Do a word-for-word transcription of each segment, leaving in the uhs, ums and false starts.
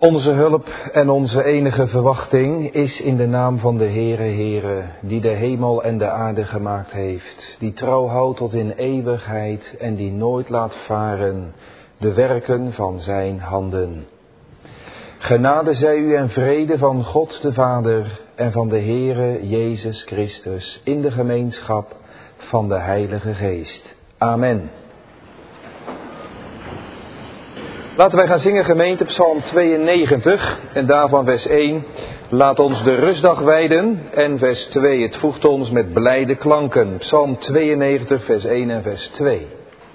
Onze hulp en onze enige verwachting is in de naam van de Heere, Heere, die de hemel en de aarde gemaakt heeft, die trouw houdt tot in eeuwigheid en die nooit laat varen de werken van zijn handen. Genade zij u en vrede van God de Vader en van de Heere Jezus Christus in de gemeenschap van de Heilige Geest. Amen. Laten wij gaan zingen, gemeente, Psalm tweeënnegentig en daarvan vers één. Laat ons de rustdag wijden en vers twee. Het voegt ons met blijde klanken. Psalm tweeënnegentig vers één en vers twee.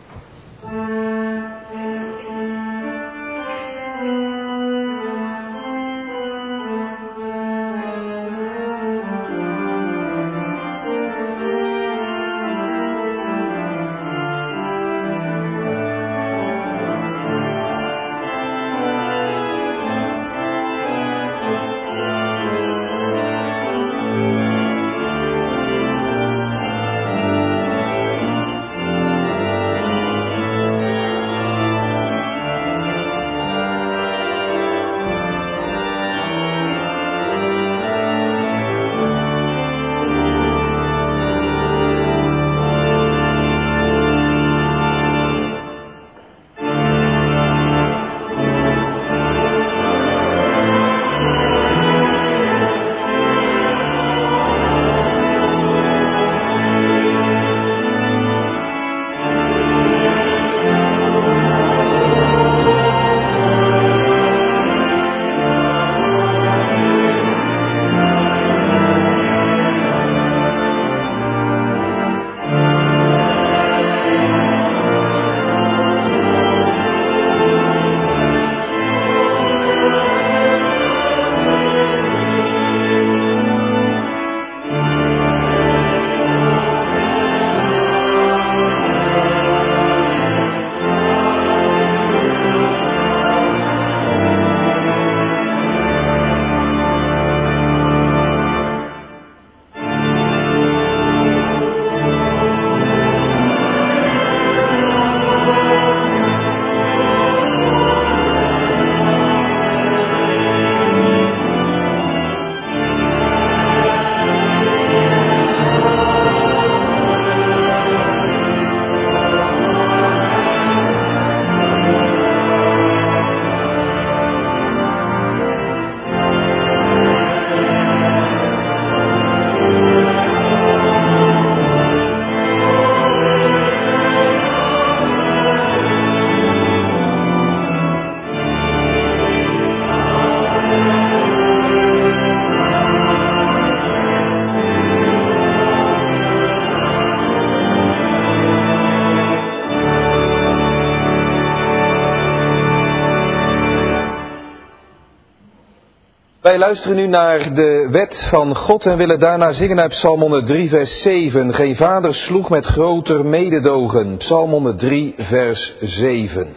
Wij luisteren nu naar de wet van God en willen daarna zingen uit Psalm honderddrie vers zeven. Geen vader sloeg met groter mededogen. Psalm honderddrie vers zeven.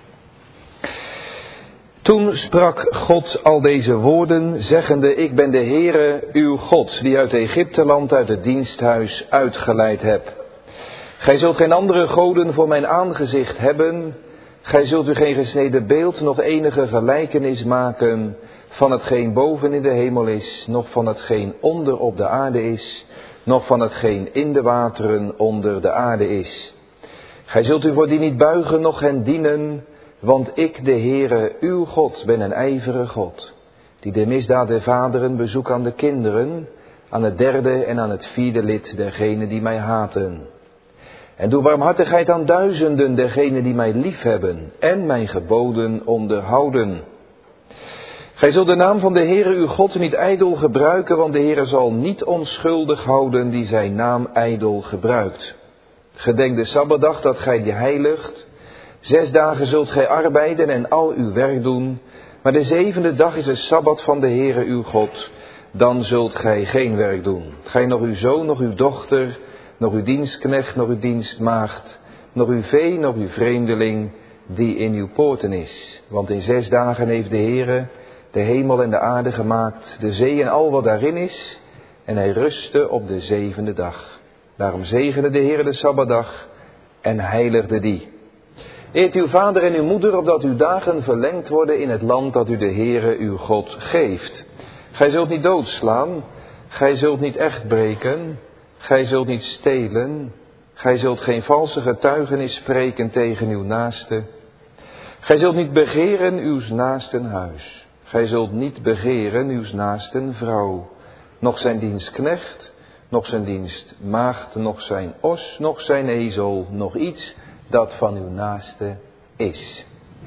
Toen sprak God al deze woorden, zeggende: Ik ben de Heere, uw God, die uit Egypteland, uit het diensthuis uitgeleid heb. Gij zult geen andere goden voor mijn aangezicht hebben. Gij zult u geen gesneden beeld, nog enige gelijkenis maken van hetgeen boven in de hemel is, noch van hetgeen onder op de aarde is, noch van hetgeen in de wateren onder de aarde is. Gij zult u voor die niet buigen, noch hen dienen, want ik, de Heere, uw God, ben een ijvere God, die de misdaad der vaderen bezoek aan de kinderen, aan het derde en aan het vierde lid dergenen die mij haten. En doe barmhartigheid aan duizenden dergenen die mij liefhebben en mijn geboden onderhouden. Gij zult de naam van de Heere uw God niet ijdel gebruiken, want de Heere zal niet onschuldig houden die zijn naam ijdel gebruikt. Gedenk de Sabbatdag dat gij die heiligt. Zes dagen zult gij arbeiden en al uw werk doen, maar de zevende dag is de Sabbat van de Heere uw God. Dan zult gij geen werk doen. Gij nog uw zoon, nog uw dochter, nog uw dienstknecht, nog uw dienstmaagd, nog uw vee, nog uw vreemdeling, die in uw poorten is. Want in zes dagen heeft de Heere de hemel en de aarde gemaakt, de zee en al wat daarin is, en hij rustte op de zevende dag. Daarom zegende de Heere de Sabbatdag en heiligde die. Eert uw vader en uw moeder, opdat uw dagen verlengd worden in het land dat u de Heere uw God geeft. Gij zult niet doodslaan, gij zult niet echt breken, gij zult niet stelen, gij zult geen valse getuigenis spreken tegen uw naaste. Gij zult niet begeren uws naasten huis, gij zult niet begeren uws naasten vrouw, noch zijn dienstknecht, noch zijn dienstmaagd, noch zijn os, noch zijn ezel, noch iets dat van uw naaste is.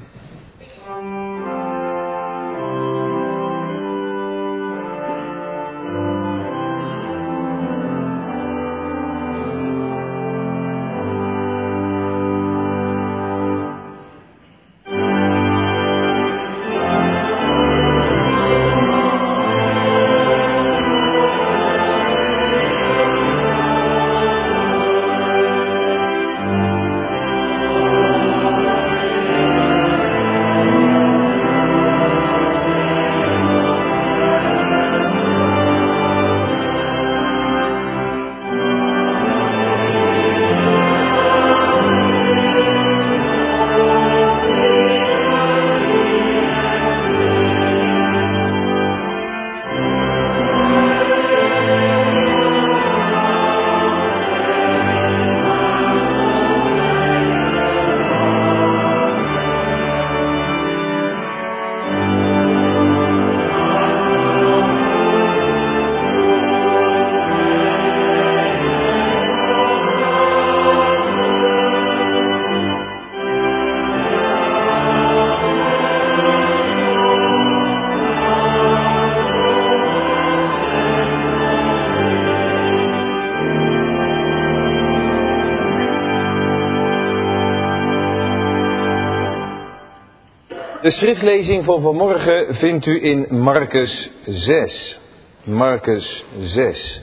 De schriftlezing van vanmorgen vindt u in Marcus zes. Marcus zes.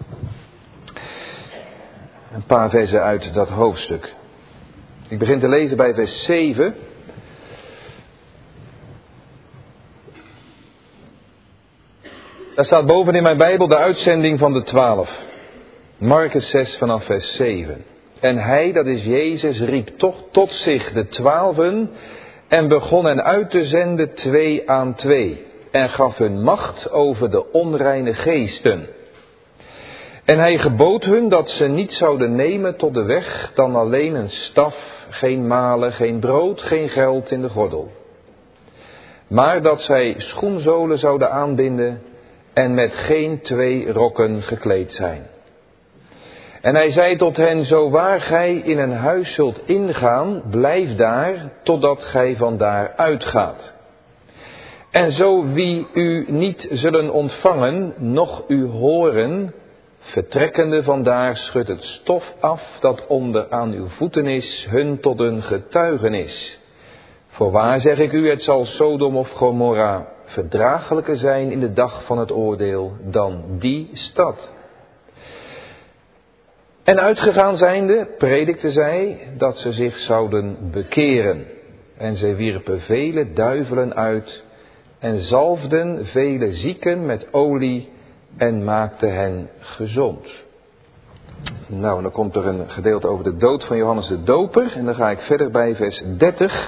Een paar versen uit dat hoofdstuk. Ik begin te lezen bij vers zeven. Daar staat boven in mijn Bijbel de uitzending van de twaalf. Marcus zes vanaf vers zeven. En hij, dat is Jezus, riep toch tot zich de twaalfen en begon hen uit te zenden twee aan twee. En gaf hun macht over de onreine geesten. En hij gebood hun dat ze niet zouden nemen tot de weg dan alleen een staf, geen malen, geen brood, geen geld in de gordel. Maar dat zij schoenzolen zouden aanbinden en met geen twee rokken gekleed zijn. En hij zei tot hen, zo waar gij in een huis zult ingaan, blijf daar, totdat gij vandaar uitgaat. En zo wie u niet zullen ontvangen, noch u horen, vertrekkende vandaar schudt het stof af dat onder aan uw voeten is, hun tot een getuigenis. Voorwaar zeg ik u, het zal Sodom of Gomorra verdraaglijker zijn in de dag van het oordeel dan die stad. En uitgegaan zijnde, predikten zij dat ze zich zouden bekeren. En zij wierpen vele duivelen uit en zalfden vele zieken met olie en maakten hen gezond. Nou, dan komt er een gedeelte over de dood van Johannes de Doper. En dan ga ik verder bij vers dertig.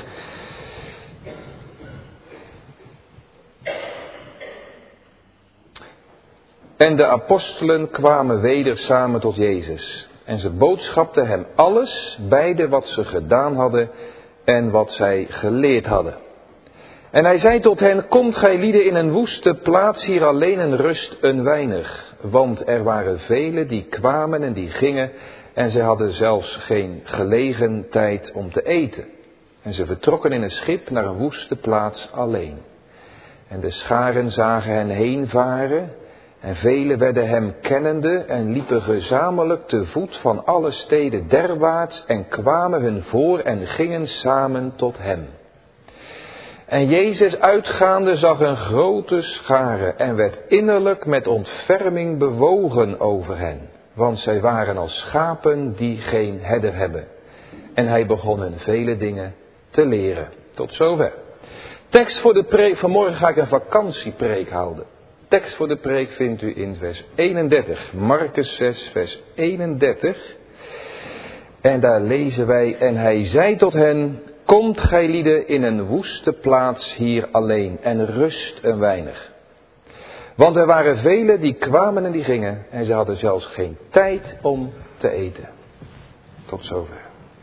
En de apostelen kwamen weder samen tot Jezus. En ze boodschapten hem alles, beide wat ze gedaan hadden en wat zij geleerd hadden. En hij zei tot hen, komt gij lieden in een woeste plaats hier alleen en rust een weinig. Want er waren velen die kwamen en die gingen en zij hadden zelfs geen gelegen tijd om te eten. En ze vertrokken in een schip naar een woeste plaats alleen. En de scharen zagen hen heen varen. En velen werden hem kennende en liepen gezamenlijk te voet van alle steden derwaarts en kwamen hun voor en gingen samen tot hem. En Jezus uitgaande zag een grote schare en werd innerlijk met ontferming bewogen over hen, want zij waren als schapen die geen herder hebben. En hij begon hen vele dingen te leren. Tot zover. Tekst voor de preek. Vanmorgen ga ik een vakantiepreek houden. Tekst voor de preek vindt u in vers eenendertig. Marcus zes, vers eenendertig. En daar lezen wij, en hij zei tot hen, Komt gij lieden in een woeste plaats hier alleen en rust een weinig. Want er waren velen die kwamen en die gingen en ze hadden zelfs geen tijd om te eten. Tot zover.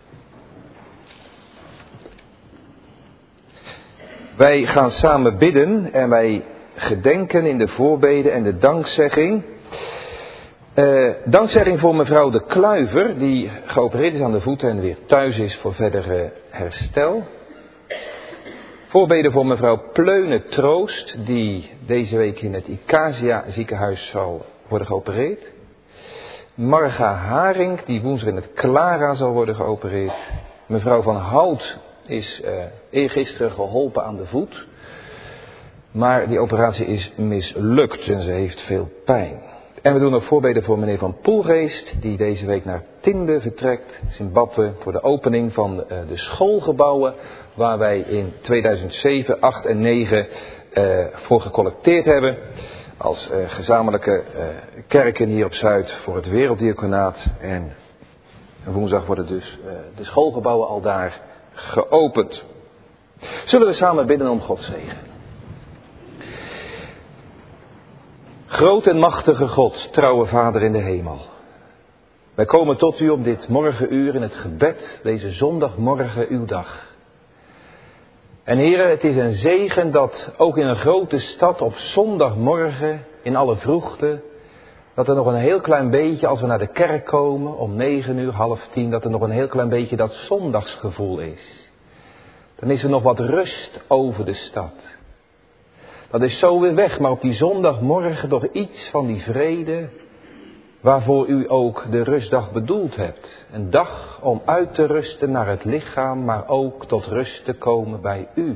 Wij gaan samen bidden en wij gedenken in de voorbeden en de dankzegging. Uh, dankzegging voor mevrouw de Kluiver, die geopereerd is aan de voeten en weer thuis is voor verdere herstel. Voorbeden voor mevrouw Pleune Troost, die deze week in het Icasia ziekenhuis zal worden geopereerd. Marga Haring, die woensdag in het Clara zal worden geopereerd. Mevrouw van Hout is uh, eergisteren geholpen aan de voet. Maar die operatie is mislukt en ze heeft veel pijn. En we doen ook voorbeden voor meneer Van Poelgeest, die deze week naar Tinde vertrekt, Zimbabwe, voor de opening van uh, de schoolgebouwen, waar wij in tweeduizend zeven, acht en negen uh, voor gecollecteerd hebben. Als uh, gezamenlijke uh, kerken hier op Zuid voor het Werelddiaconaat. En woensdag worden dus uh, de schoolgebouwen al daar geopend. Zullen we samen bidden om Gods zegen? Groot en machtige God, trouwe Vader in de hemel. Wij komen tot u op dit morgenuur in het gebed, deze zondagmorgen uw dag. En heren, het is een zegen dat ook in een grote stad op zondagmorgen, in alle vroegte, dat er nog een heel klein beetje, als we naar de kerk komen, om negen uur, half tien, dat er nog een heel klein beetje dat zondagsgevoel is. Dan is er nog wat rust over de stad. Dat is zo weer weg, maar op die zondagmorgen toch iets van die vrede waarvoor u ook de rustdag bedoeld hebt. Een dag om uit te rusten naar het lichaam, maar ook tot rust te komen bij u.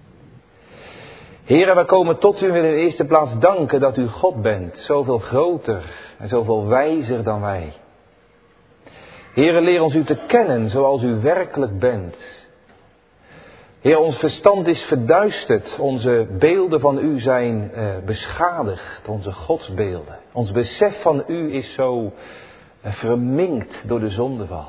Heren, wij komen tot u in de eerste plaats danken dat u God bent, zoveel groter en zoveel wijzer dan wij. Heren, leer ons u te kennen zoals u werkelijk bent. Heer, ons verstand is verduisterd, onze beelden van u zijn uh, beschadigd, onze godsbeelden. Ons besef van u is zo uh, verminkt door de zondeval.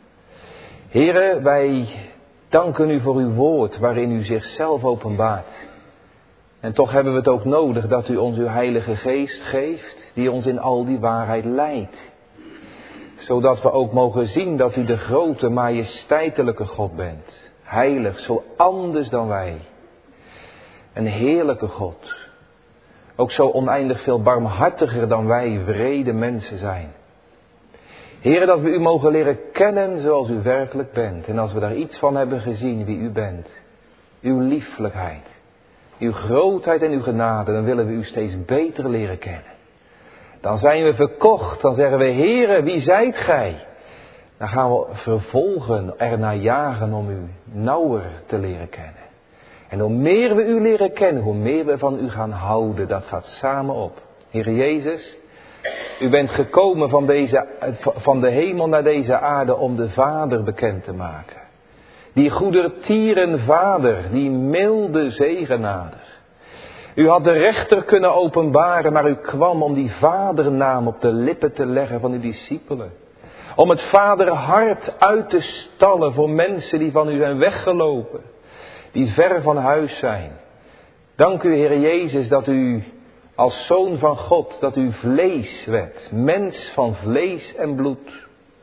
Heere, wij danken u voor uw woord waarin u zichzelf openbaart. En toch hebben we het ook nodig dat u ons uw Heilige Geest geeft, die ons in al die waarheid leidt. Zodat we ook mogen zien dat u de grote, majesteitelijke God bent. Heilig, zo anders dan wij. Een heerlijke God. Ook zo oneindig veel barmhartiger dan wij wrede mensen zijn. Heere, dat we u mogen leren kennen zoals u werkelijk bent. En als we daar iets van hebben gezien wie u bent. Uw lieflijkheid. Uw grootheid en uw genade. Dan willen we u steeds beter leren kennen. Dan zijn we verkocht. Dan zeggen we, Heere, wie zijt gij? Dan gaan we vervolgen, ernaar jagen om u nauwer te leren kennen. En hoe meer we u leren kennen, hoe meer we van u gaan houden. Dat gaat samen op. Heer Jezus, u bent gekomen van, deze, van de hemel naar deze aarde om de Vader bekend te maken. Die goedertieren Vader, die milde zegenader. U had de rechter kunnen openbaren, maar u kwam om die vadernaam op de lippen te leggen van uw discipelen. Om het vaderhart uit te stallen voor mensen die van u zijn weggelopen. Die ver van huis zijn. Dank u, Heer Jezus, dat u als Zoon van God, dat u vlees werd. Mens van vlees en bloed.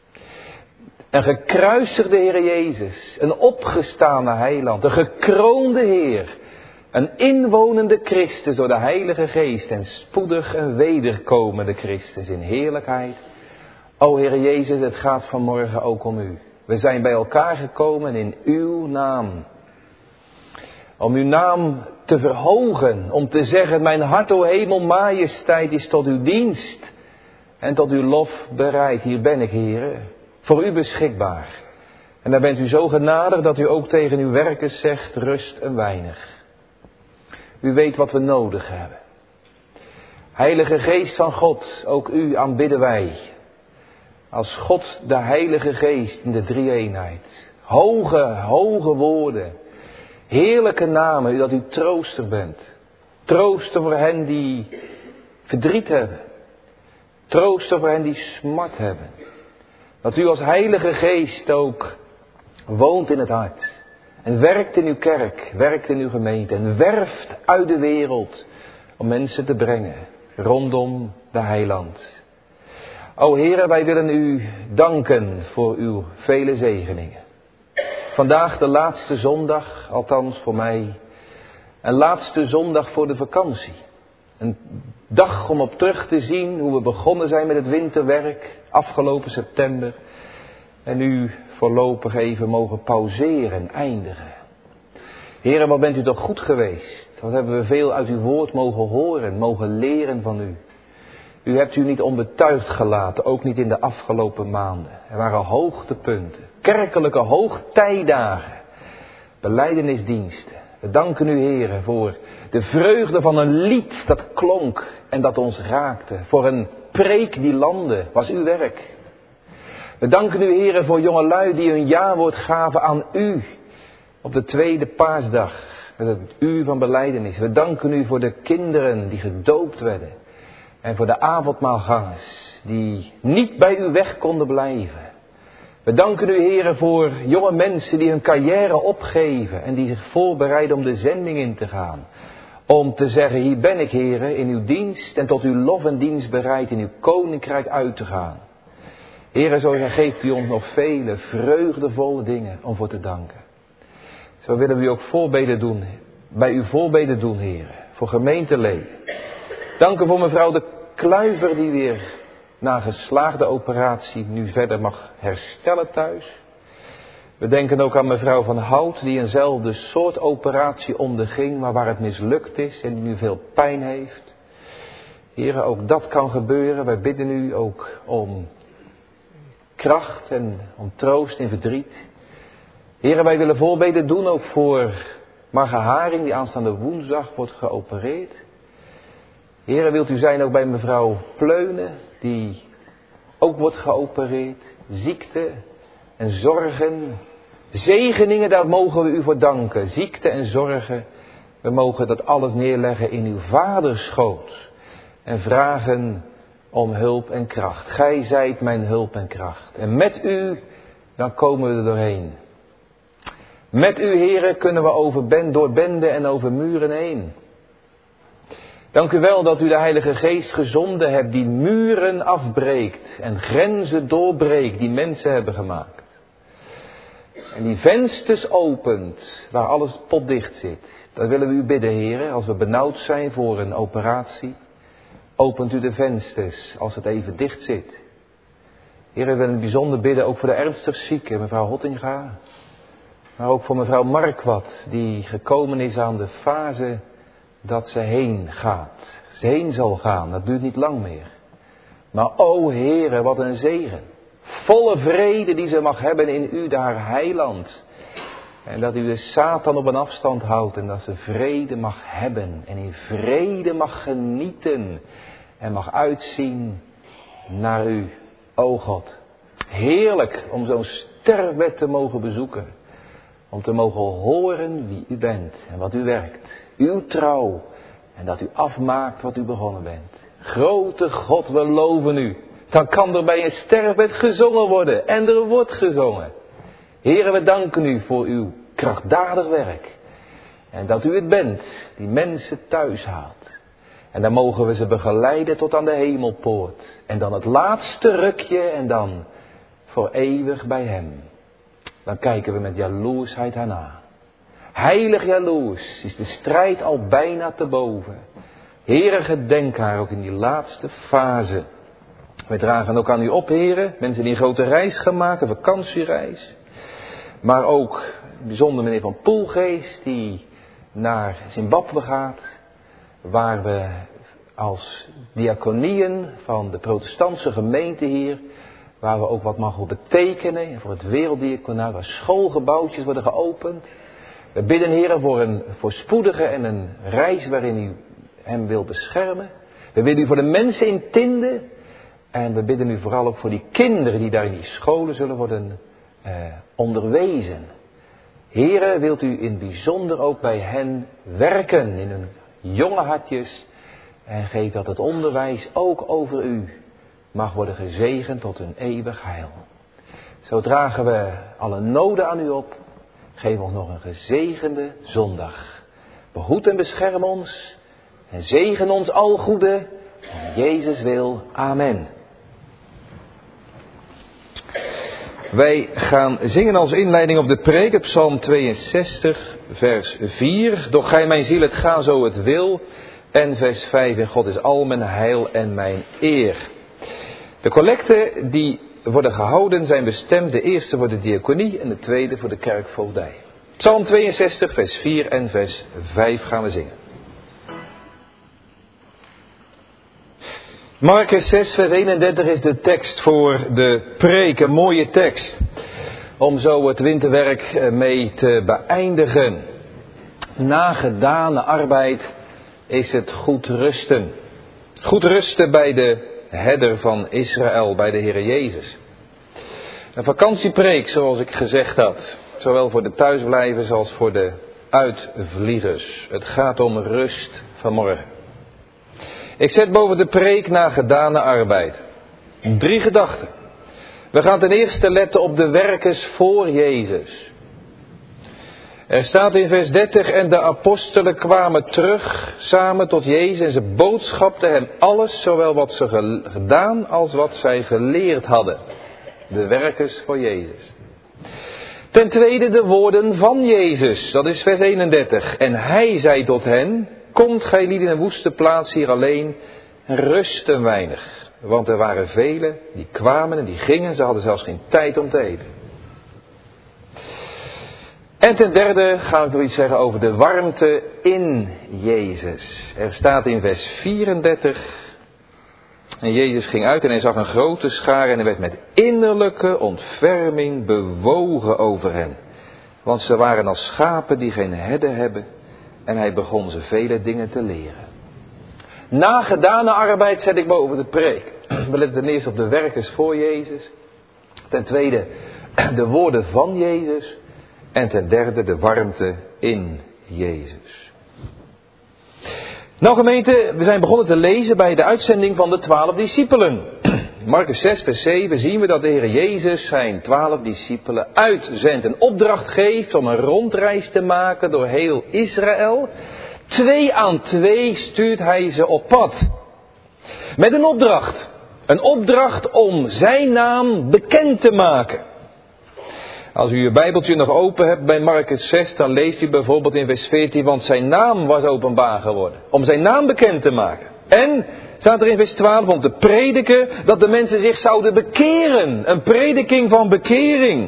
Een gekruisigde Heer Jezus. Een opgestane heiland. Een gekroonde Heer. Een inwonende Christus door de Heilige Geest. En spoedig een wederkomende Christus in heerlijkheid. O Heer Jezus, het gaat vanmorgen ook om u. We zijn bij elkaar gekomen in uw naam. Om uw naam te verhogen. Om te zeggen, mijn hart, o hemel, majesteit is tot uw dienst. En tot uw lof bereid. Hier ben ik, Heer. Voor u beschikbaar. En dan bent u zo genadig dat u ook tegen uw werkers zegt, rust een weinig. U weet wat we nodig hebben. Heilige Geest van God, ook u aanbidden wij. Als God de Heilige Geest in de drie-eenheid. Hoge, hoge woorden. Heerlijke namen, dat u trooster bent. Trooster voor hen die verdriet hebben. Trooster voor hen die smart hebben. Dat u als Heilige Geest ook woont in het hart. En werkt in uw kerk, werkt in uw gemeente en werft uit de wereld om mensen te brengen rondom de heiland. O Heere, wij willen u danken voor uw vele zegeningen. Vandaag de laatste zondag, althans voor mij, een laatste zondag voor de vakantie. Een dag om op terug te zien hoe we begonnen zijn met het winterwerk afgelopen september. En nu voorlopig even mogen pauzeren, eindigen. Heere, wat bent u toch goed geweest. Wat hebben we veel uit uw woord mogen horen, mogen leren van u. U hebt u niet onbetuigd gelaten, ook niet in de afgelopen maanden. Er waren hoogtepunten, kerkelijke hoogtijdagen, belijdenisdiensten. We danken u, Heere, voor de vreugde van een lied dat klonk en dat ons raakte. Voor een preek die landde, was uw werk. We danken u, Heere, voor jongelui die hun jawoord gaven aan u op de tweede paasdag met het uur van belijdenis. We danken u voor de kinderen die gedoopt werden en voor de avondmaalgangers die niet bij u weg konden blijven. We danken u, Heere, voor jonge mensen die hun carrière opgeven en die zich voorbereiden om de zending in te gaan. Om te zeggen, hier ben ik, Heere, in uw dienst en tot uw lof en dienst bereid in uw koninkrijk uit te gaan. Heere, zo geeft u ons nog vele vreugdevolle dingen om voor te danken. Zo willen we u ook voorbeden doen, bij uw voorbeden doen, Heere, voor gemeenteleden. Dank voor mevrouw de Kluiver die weer na een geslaagde operatie nu verder mag herstellen thuis. We denken ook aan mevrouw van Hout die eenzelfde soort operatie onderging, maar waar het mislukt is en die nu veel pijn heeft. Heere, ook dat kan gebeuren. Wij bidden u ook om kracht en om troost in verdriet. Heere, wij willen voorbeden doen ook voor Marga Haring die aanstaande woensdag wordt geopereerd. Heere, wilt u zijn ook bij mevrouw Pleunen die ook wordt geopereerd. Ziekte en zorgen, zegeningen, daar mogen we u voor danken. Ziekte en zorgen, we mogen dat alles neerleggen in uw vaderschoot. En vragen om hulp en kracht. Gij zijt mijn hulp en kracht. En met u, dan komen we er doorheen. Met u, Heere, kunnen we over ben, door benden en over muren heen. Dank u wel dat u de Heilige Geest gezonden hebt die muren afbreekt en grenzen doorbreekt die mensen hebben gemaakt. En die vensters opent waar alles potdicht zit. Dat willen we u bidden, Heere, als we benauwd zijn voor een operatie. Opent u de vensters als het even dicht zit. Heere, we willen bijzonder bidden ook voor de ernstig zieke, mevrouw Hottinga. Maar ook voor mevrouw Markwat, die gekomen is aan de fase dat ze heen gaat. Ze heen zal gaan, dat duurt niet lang meer. Maar o Heere, wat een zegen. Volle vrede die ze mag hebben in u, daar heiland. En dat u de Satan op een afstand houdt en dat ze vrede mag hebben. En in vrede mag genieten en mag uitzien naar u, o God. Heerlijk om zo'n sterfbed te mogen bezoeken. Om te mogen horen wie u bent en wat u werkt. Uw trouw en dat u afmaakt wat u begonnen bent. Grote God, we loven u. Dan kan er bij een sterfbed gezongen worden en er wordt gezongen. Heere, we danken u voor uw krachtdadig werk. En dat u het bent die mensen thuis haalt. En dan mogen we ze begeleiden tot aan de hemelpoort. En dan het laatste rukje en dan voor eeuwig bij hem. Dan kijken we met jaloersheid haar na. Heilig jaloers is de strijd al bijna te boven. Heere, gedenk haar ook in die laatste fase. Wij dragen ook aan u op, Heere, mensen die een grote reis gaan maken, een vakantiereis. Maar ook bijzonder meneer Van Poelgeest die naar Zimbabwe gaat. Waar we als diaconieën van de protestantse gemeente hier, waar we ook wat mogen betekenen voor het werelddiaconaat, waar schoolgebouwtjes worden geopend. We bidden, Heere, voor een voorspoedige en een reis waarin u hem wil beschermen. We bidden u voor de mensen in Tinde. En we bidden u vooral ook voor die kinderen die daar in die scholen zullen worden eh, onderwezen. Heere, wilt u in het bijzonder ook bij hen werken in hun jonge hartjes. En geef dat het onderwijs ook over u mag worden gezegend tot hun eeuwig heil. Zo dragen we alle noden aan u op. Geef ons nog een gezegende zondag. Behoed en bescherm ons en zegen ons al goede. Om Jezus wil. Amen. Wij gaan zingen als inleiding op de preek, het Psalm tweeënzestig, vers vier. Doch gij mijn ziel, het ga zo het wil. En vers vijf, in God is al mijn heil en mijn eer. De collecten die worden gehouden zijn bestemd, de eerste voor de diaconie en de tweede voor de kerkvoogdij. Psalm tweeënzestig, vers vier en vers vijf gaan we zingen. Markus zes, vers eenendertig is de tekst voor de preek. Een mooie tekst om zo het winterwerk mee te beëindigen. Na gedane arbeid is het goed rusten. Goed rusten bij de herder van Israël, bij de Heer Jezus. Een vakantiepreek, zoals ik gezegd had. Zowel voor de thuisblijvers als voor de uitvliegers. Het gaat om rust vanmorgen. Ik zet boven de preek na gedane arbeid drie gedachten. We gaan ten eerste letten op de werkers voor Jezus. Er staat in vers dertig, en de apostelen kwamen terug samen tot Jezus en ze boodschapten hem alles, zowel wat ze gedaan als wat zij geleerd hadden. De werkers voor Jezus. Ten tweede de woorden van Jezus, dat is vers eenendertig. En hij zei tot hen, komt gij lieden in een woeste plaats hier alleen en rust een weinig. Want er waren velen die kwamen en die gingen, ze hadden zelfs geen tijd om te eten. En ten derde ga ik nog iets zeggen over de warmte in Jezus. Er staat in vers vierendertig. En Jezus ging uit en hij zag een grote schare en hij werd met innerlijke ontferming bewogen over hen. Want ze waren als schapen die geen herder hebben. En hij begon ze vele dingen te leren. Na gedane arbeid zet ik boven de preek. We letten ten eerste op de werkers voor Jezus. Ten tweede de woorden van Jezus. En ten derde de warmte in Jezus. Nou gemeente, we zijn begonnen te lezen bij de uitzending van de twaalf discipelen. Markus zes vers zeven zien we dat de Heer Jezus zijn twaalf discipelen uitzendt. Een opdracht geeft om een rondreis te maken door heel Israël. Twee aan twee stuurt hij ze op pad. Met een opdracht. Een opdracht om zijn naam bekend te maken. Als u uw Bijbeltje nog open hebt bij Markus zes, dan leest u bijvoorbeeld in vers veertien, want zijn naam was openbaar geworden. Om zijn naam bekend te maken. En, staat er in vers twaalf, om te prediken dat de mensen zich zouden bekeren. Een prediking van bekering.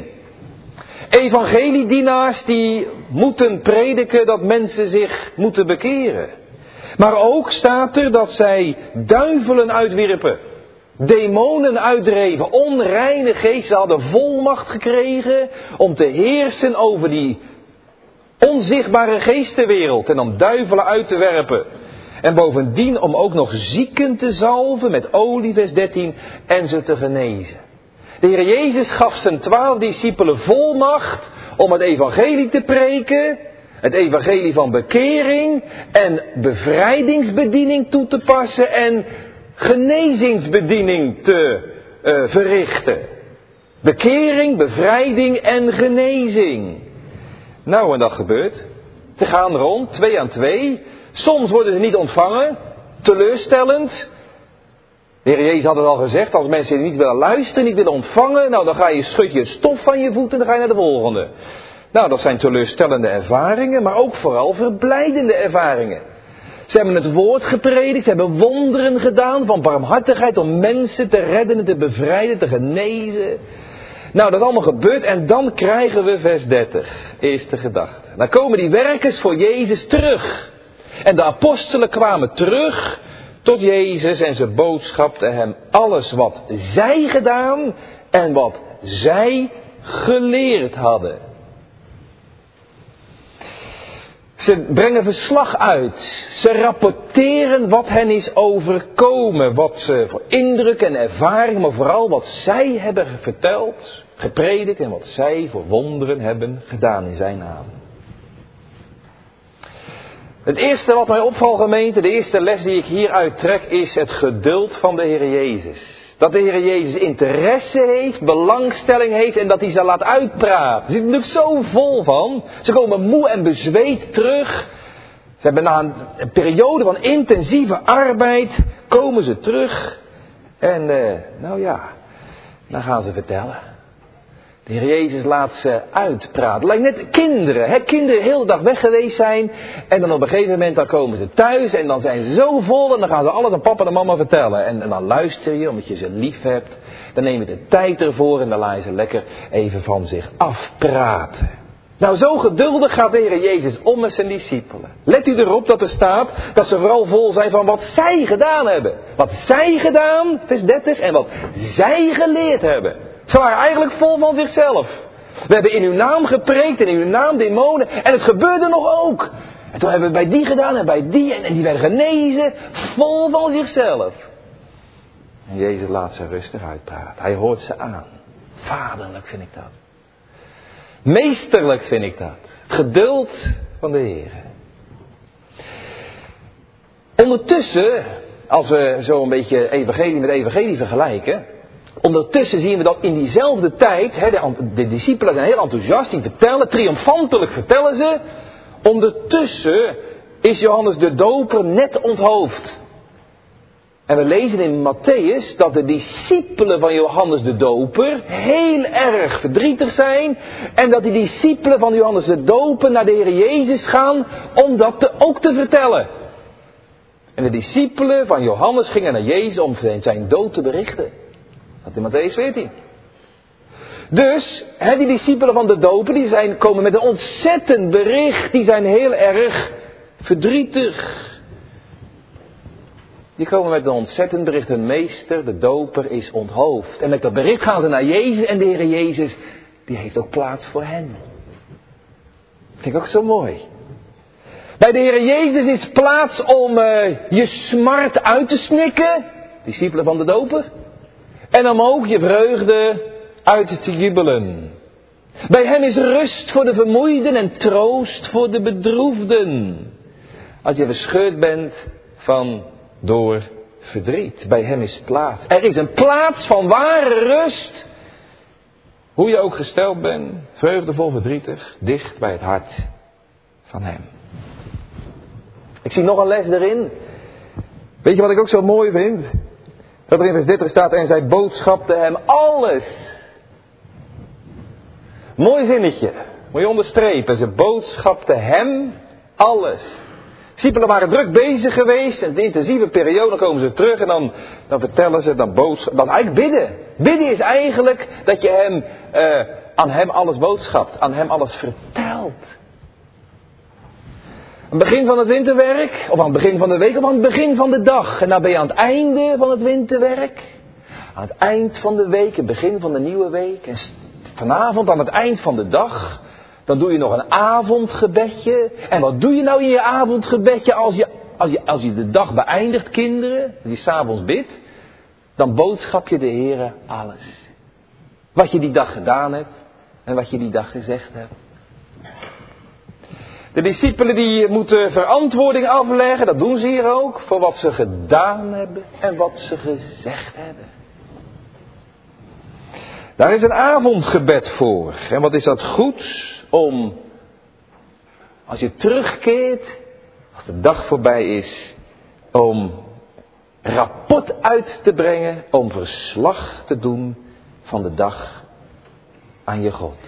Evangeliedienaars die moeten prediken dat mensen zich moeten bekeren. Maar ook staat er dat zij duivelen uitwierpen. Demonen uitdreven, onreine geesten hadden volmacht gekregen om te heersen over die onzichtbare geestenwereld en om duivelen uit te werpen. En bovendien om ook nog zieken te zalven met olie, vers dertien, en ze te genezen. De Heer Jezus gaf zijn twaalf discipelen volmacht om het evangelie te preken, het evangelie van bekering en bevrijdingsbediening toe te passen en genezingsbediening te uh, verrichten. Bekering, bevrijding en genezing. Nou, en dat gebeurt. Ze gaan rond, twee aan twee. Soms worden ze niet ontvangen. Teleurstellend. De Heer Jezus had het al gezegd, als mensen niet willen luisteren, niet willen ontvangen, nou dan ga je, schud je stof van je voeten en dan ga je naar de volgende. Nou, dat zijn teleurstellende ervaringen, maar ook vooral verblijdende ervaringen. Ze hebben het woord gepredikt, ze hebben wonderen gedaan van barmhartigheid om mensen te redden, te bevrijden, te genezen. Nou, dat is allemaal gebeurd en dan krijgen we vers dertig, eerste gedachte. Dan komen die werkers voor Jezus terug. En de apostelen kwamen terug tot Jezus en ze boodschapten hem alles wat zij gedaan en wat zij geleerd hadden. Ze brengen verslag uit. Ze rapporteren wat hen is overkomen. Wat ze voor indruk en ervaring, maar vooral wat zij hebben verteld, gepredikt en wat zij voor wonderen hebben gedaan in zijn naam. Het eerste wat mij opvalt, gemeente, de eerste les die ik hieruit trek, is het geduld van de Heer Jezus. Dat de Heer Jezus interesse heeft, belangstelling heeft en dat hij ze laat uitpraten. Ze zitten er natuurlijk zo vol van. Ze komen moe en bezweet terug. Ze hebben na een, een periode van intensieve arbeid, komen ze terug. En uh, nou ja, dan gaan ze vertellen. De Heer Jezus laat ze uitpraten. Lijkt net kinderen. Hè? Kinderen de hele dag weg geweest zijn. En dan op een gegeven moment dan komen ze thuis. En dan zijn ze zo vol. En dan gaan ze alles aan papa en mama vertellen. En, en dan luister je omdat je ze lief hebt. Dan neem je de tijd ervoor. En dan laat je ze lekker even van zich afpraten. Nou, zo geduldig gaat de Heer Jezus om met zijn discipelen. Let u erop dat er staat dat ze vooral vol zijn van wat zij gedaan hebben. Wat zij gedaan, vers dertig. En wat zij geleerd hebben. Ze waren eigenlijk vol van zichzelf. We hebben in uw naam gepreekt en in uw naam demonen. En het gebeurde nog ook. En toen hebben we bij die gedaan en bij die. En, en die werden genezen. Vol van zichzelf. En Jezus laat ze rustig uitpraten. Hij hoort ze aan. Vaderlijk vind ik dat. Meesterlijk vind ik dat. Het geduld van de Heer. Ondertussen, als we zo een beetje evangelie met evangelie vergelijken. Ondertussen zien we dat in diezelfde tijd, hè, de, de discipelen zijn heel enthousiast, die vertellen, triomfantelijk vertellen ze. Ondertussen is Johannes de Doper net onthoofd. En we lezen in Matthäus dat de discipelen van Johannes de Doper heel erg verdrietig zijn. En dat die discipelen van Johannes de Doper naar de Heer Jezus gaan om dat te, ook te vertellen. En de discipelen van Johannes gingen naar Jezus om zijn dood te berichten. Dat in Matthäus veertien. Dus, hè, die discipelen van de doper, die zijn, komen met een ontzettend bericht. Die zijn heel erg verdrietig. Die komen met een ontzettend bericht. Hun meester, de doper, is onthoofd. En met dat bericht gaan ze naar Jezus. En de Heer Jezus, die heeft ook plaats voor hen. Vind ik ook zo mooi. Bij de Heer Jezus is plaats om uh, je smart uit te snikken. Discipelen van de doper. En om ook je vreugde uit te jubelen. Bij hem is rust voor de vermoeiden en troost voor de bedroefden. Als je verscheurd bent van door verdriet. Bij hem is plaats. Er is een plaats van ware rust. Hoe je ook gesteld bent. Vreugdevol, verdrietig. Dicht bij het hart van hem. Ik zie nog een les erin. Weet je wat ik ook zo mooi vind? Dat er in vers dertig staat, en zij boodschapte hem alles. Mooi zinnetje. Moet je onderstrepen. Ze boodschapte hem alles. Discipelen waren druk bezig geweest. En in een intensieve periode, dan komen ze terug en dan, dan vertellen ze, dan boodschappen. Dan eigenlijk bidden. Bidden is eigenlijk dat je hem, uh, aan hem alles boodschapt. Aan hem alles vertelt. Aan het begin van het winterwerk, of aan het begin van de week, of aan het begin van de dag. En dan ben je aan het einde van het winterwerk. Aan het eind van de week, het begin van de nieuwe week. En vanavond aan het eind van de dag, dan doe je nog een avondgebedje. En wat doe je nou in je avondgebedje als je, als je, als je de dag beëindigt, kinderen? Als je 's avonds bidt, dan boodschap je de Heere alles. Wat je die dag gedaan hebt en wat je die dag gezegd hebt. De discipelen die moeten verantwoording afleggen, dat doen ze hier ook, voor wat ze gedaan hebben en wat ze gezegd hebben. Daar is een avondgebed voor. En wat is dat goed om, als je terugkeert, als de dag voorbij is, om rapport uit te brengen, om verslag te doen van de dag aan je God.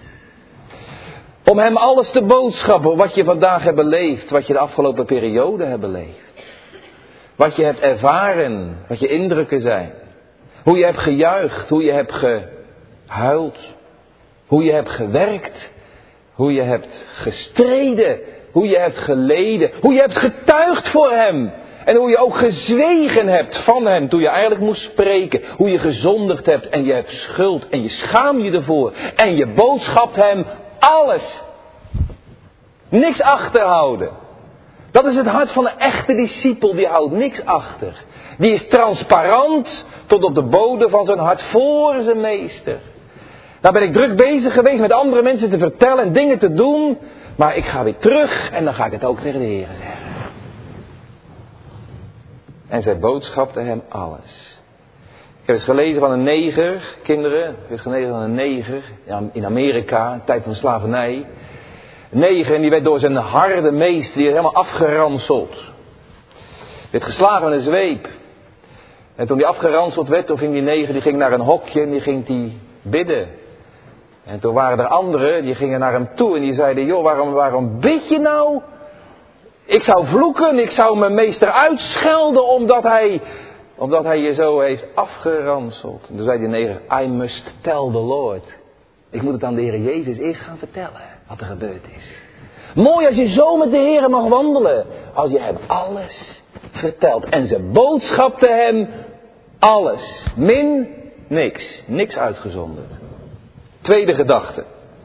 Om hem alles te boodschappen wat je vandaag hebt beleefd, wat je de afgelopen periode hebt beleefd. Wat je hebt ervaren, wat je indrukken zijn. Hoe je hebt gejuicht, hoe je hebt gehuild. Hoe je hebt gewerkt, hoe je hebt gestreden, hoe je hebt geleden. Hoe je hebt getuigd voor hem. En hoe je ook gezwegen hebt van hem toen je eigenlijk moest spreken. Hoe je gezondigd hebt en je hebt schuld en je schaamt je ervoor. En je boodschapt hem alles. Niks achterhouden. Dat is het hart van een echte discipel. Die houdt niks achter. Die is transparant tot op de bodem van zijn hart voor zijn meester. Daar ben ik druk bezig geweest met andere mensen te vertellen en dingen te doen. Maar ik ga weer terug en dan ga ik het ook tegen de Heer zeggen. En zij boodschapte hem alles. heb eens gelezen van een neger, kinderen. Ik heb eens gelezen van een neger in Amerika, tijd van slavernij. Een neger en die werd door zijn harde meester, die werd helemaal afgeranseld. Werd geslagen met een zweep. En toen die afgeranseld werd, toen ging die neger die ging naar een hokje en die ging die bidden. En toen waren er anderen, die gingen naar hem toe en die zeiden, joh, waarom, waarom bid je nou? Ik zou vloeken, ik zou mijn meester uitschelden omdat hij, omdat hij je zo heeft afgeranseld. En toen zei die neger, I must tell the Lord. Ik moet het aan de Heer Jezus eerst gaan vertellen wat er gebeurd is. Mooi als je zo met de Heer mag wandelen. Als je hem alles vertelt. En ze boodschapte hem alles. Min niks. Niks uitgezonderd. Tweede gedachte.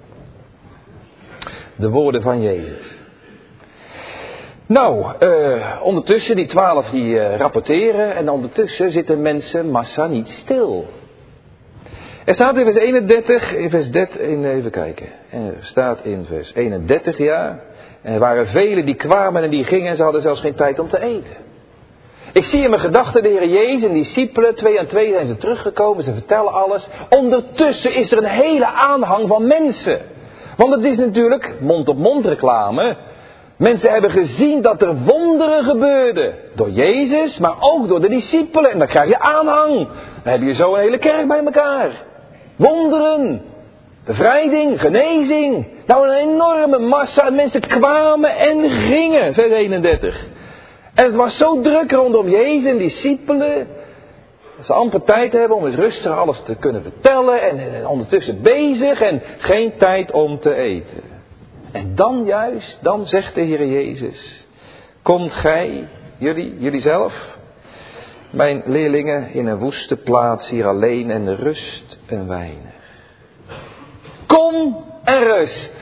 De woorden van Jezus. Nou, uh, ondertussen die twaalf die uh, rapporteren. En ondertussen zitten mensen massa niet stil. Er staat in vers eenendertig, in vers dertig, even kijken. Er staat in vers eenendertig, ja. En er waren velen die kwamen en die gingen en ze hadden zelfs geen tijd om te eten. Ik zie in mijn gedachten de Heer Jezus en discipelen, twee aan twee zijn ze teruggekomen, ze vertellen alles. Ondertussen is er een hele aanhang van mensen. Want het is natuurlijk mond-op-mond reclame. Mensen hebben gezien dat er wonderen gebeurden. Door Jezus, maar ook door de discipelen. En dan krijg je aanhang. Dan heb je zo een hele kerk bij elkaar. Wonderen. Bevrijding, genezing. Nou, een enorme massa. Mensen kwamen en gingen. Vers eenendertig. En het was zo druk rondom Jezus en discipelen. Dat ze amper tijd hebben om eens rustig alles te kunnen vertellen. En ondertussen bezig en geen tijd om te eten. En dan juist, dan zegt de Heer Jezus. Komt gij, jullie, jullie zelf, mijn leerlingen, in een woeste plaats hier alleen en rust en weinig. Kom en rust.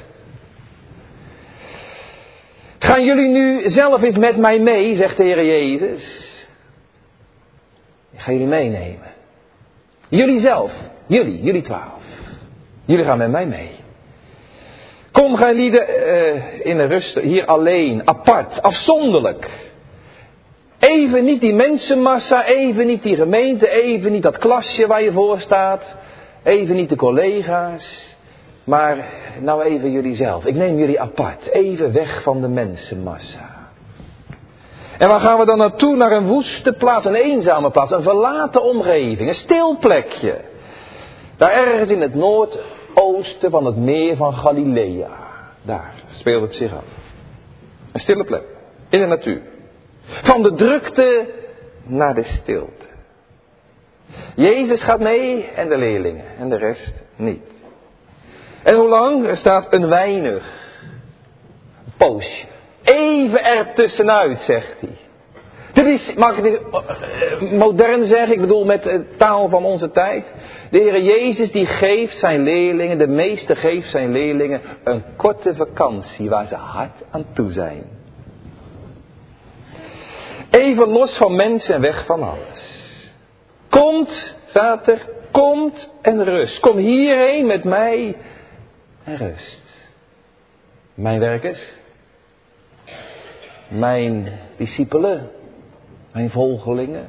Gaan jullie nu zelf eens met mij mee, zegt de Heer Jezus. Ik ga jullie meenemen. Jullie zelf, jullie, jullie twaalf. Jullie gaan met mij mee. Kom gij lieden uh, in de rust, hier alleen, apart, afzonderlijk. Even niet die mensenmassa, even niet die gemeente, even niet dat klasje waar je voor staat. Even niet de collega's. Maar nou even jullie zelf. Ik neem jullie apart, even weg van de mensenmassa. En waar gaan we dan naartoe? Naar een woeste plaats, een eenzame plaats, een verlaten omgeving, een stil plekje. Daar ergens in het noordoosten van het meer van Galilea. Daar speelt het zich af. Een stille plek, in de natuur. Van de drukte naar de stilte. Jezus gaat mee en de leerlingen en de rest niet. En hoe lang? Er staat een weinig. Een poosje. Even ertussenuit, zegt hij. Dit is, mag ik dit modern zeggen, ik bedoel met de taal van onze tijd. De Heer Jezus die geeft zijn leerlingen, de meester geeft zijn leerlingen een korte vakantie waar ze hard aan toe zijn. Even los van mensen en weg van alles. Komt, staat er, komt en rust. Kom hierheen met mij en rust. Mijn werkers, mijn discipelen, mijn volgelingen.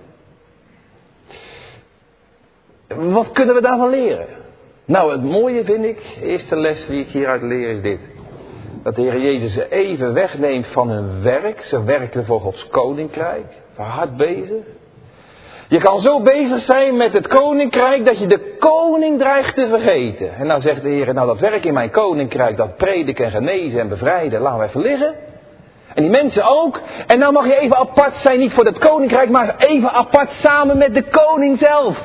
Wat kunnen we daarvan leren? Nou, het mooie vind ik, de eerste les die ik hieruit leer is dit. Dat de Heer Jezus ze even wegneemt van hun werk. Ze werken voor Gods koninkrijk. Ze hard bezig. Je kan zo bezig zijn met het koninkrijk dat je de koning dreigt te vergeten. En nou zegt de Heer, nou dat werk in mijn koninkrijk, dat prediken en genezen en bevrijden, laten we even liggen. En die mensen ook. En nou mag je even apart zijn, niet voor dat koninkrijk, maar even apart samen met de koning zelf.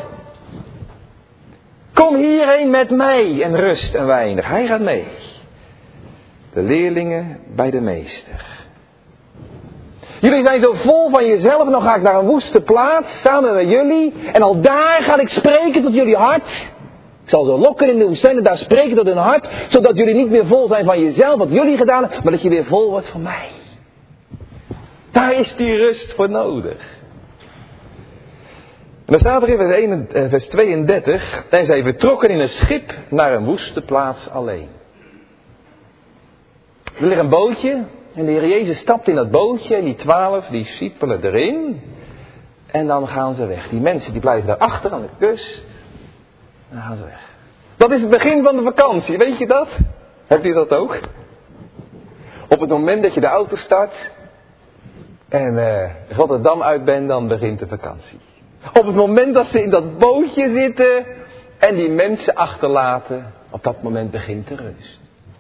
Kom hierheen met mij en rust en weinig. Hij gaat mee. De leerlingen bij de meester. Jullie zijn zo vol van jezelf, dan ga ik naar een woeste plaats samen met jullie. En al daar ga ik spreken tot jullie hart. Ik zal ze lokken in de woestijn en daar spreken tot hun hart. Zodat jullie niet meer vol zijn van jezelf, wat jullie gedaan hebben, maar dat je weer vol wordt van mij. Daar is die rust voor nodig. En dan staat er in vers tweeëndertig. En zij vertrokken in een schip naar een woeste plaats alleen. Er ligt een bootje. En de Heer Jezus stapt in dat bootje. En die twaalf discipelen erin. En dan gaan ze weg. Die mensen die blijven daar achter aan de kust. En dan gaan ze weg. Dat is het begin van de vakantie, weet je dat? Heb je dat ook? Op het moment dat je de auto start en uh, Rotterdam uit bent, dan begint de vakantie. Op het moment dat ze in dat bootje zitten en die mensen achterlaten, op dat moment begint de rust.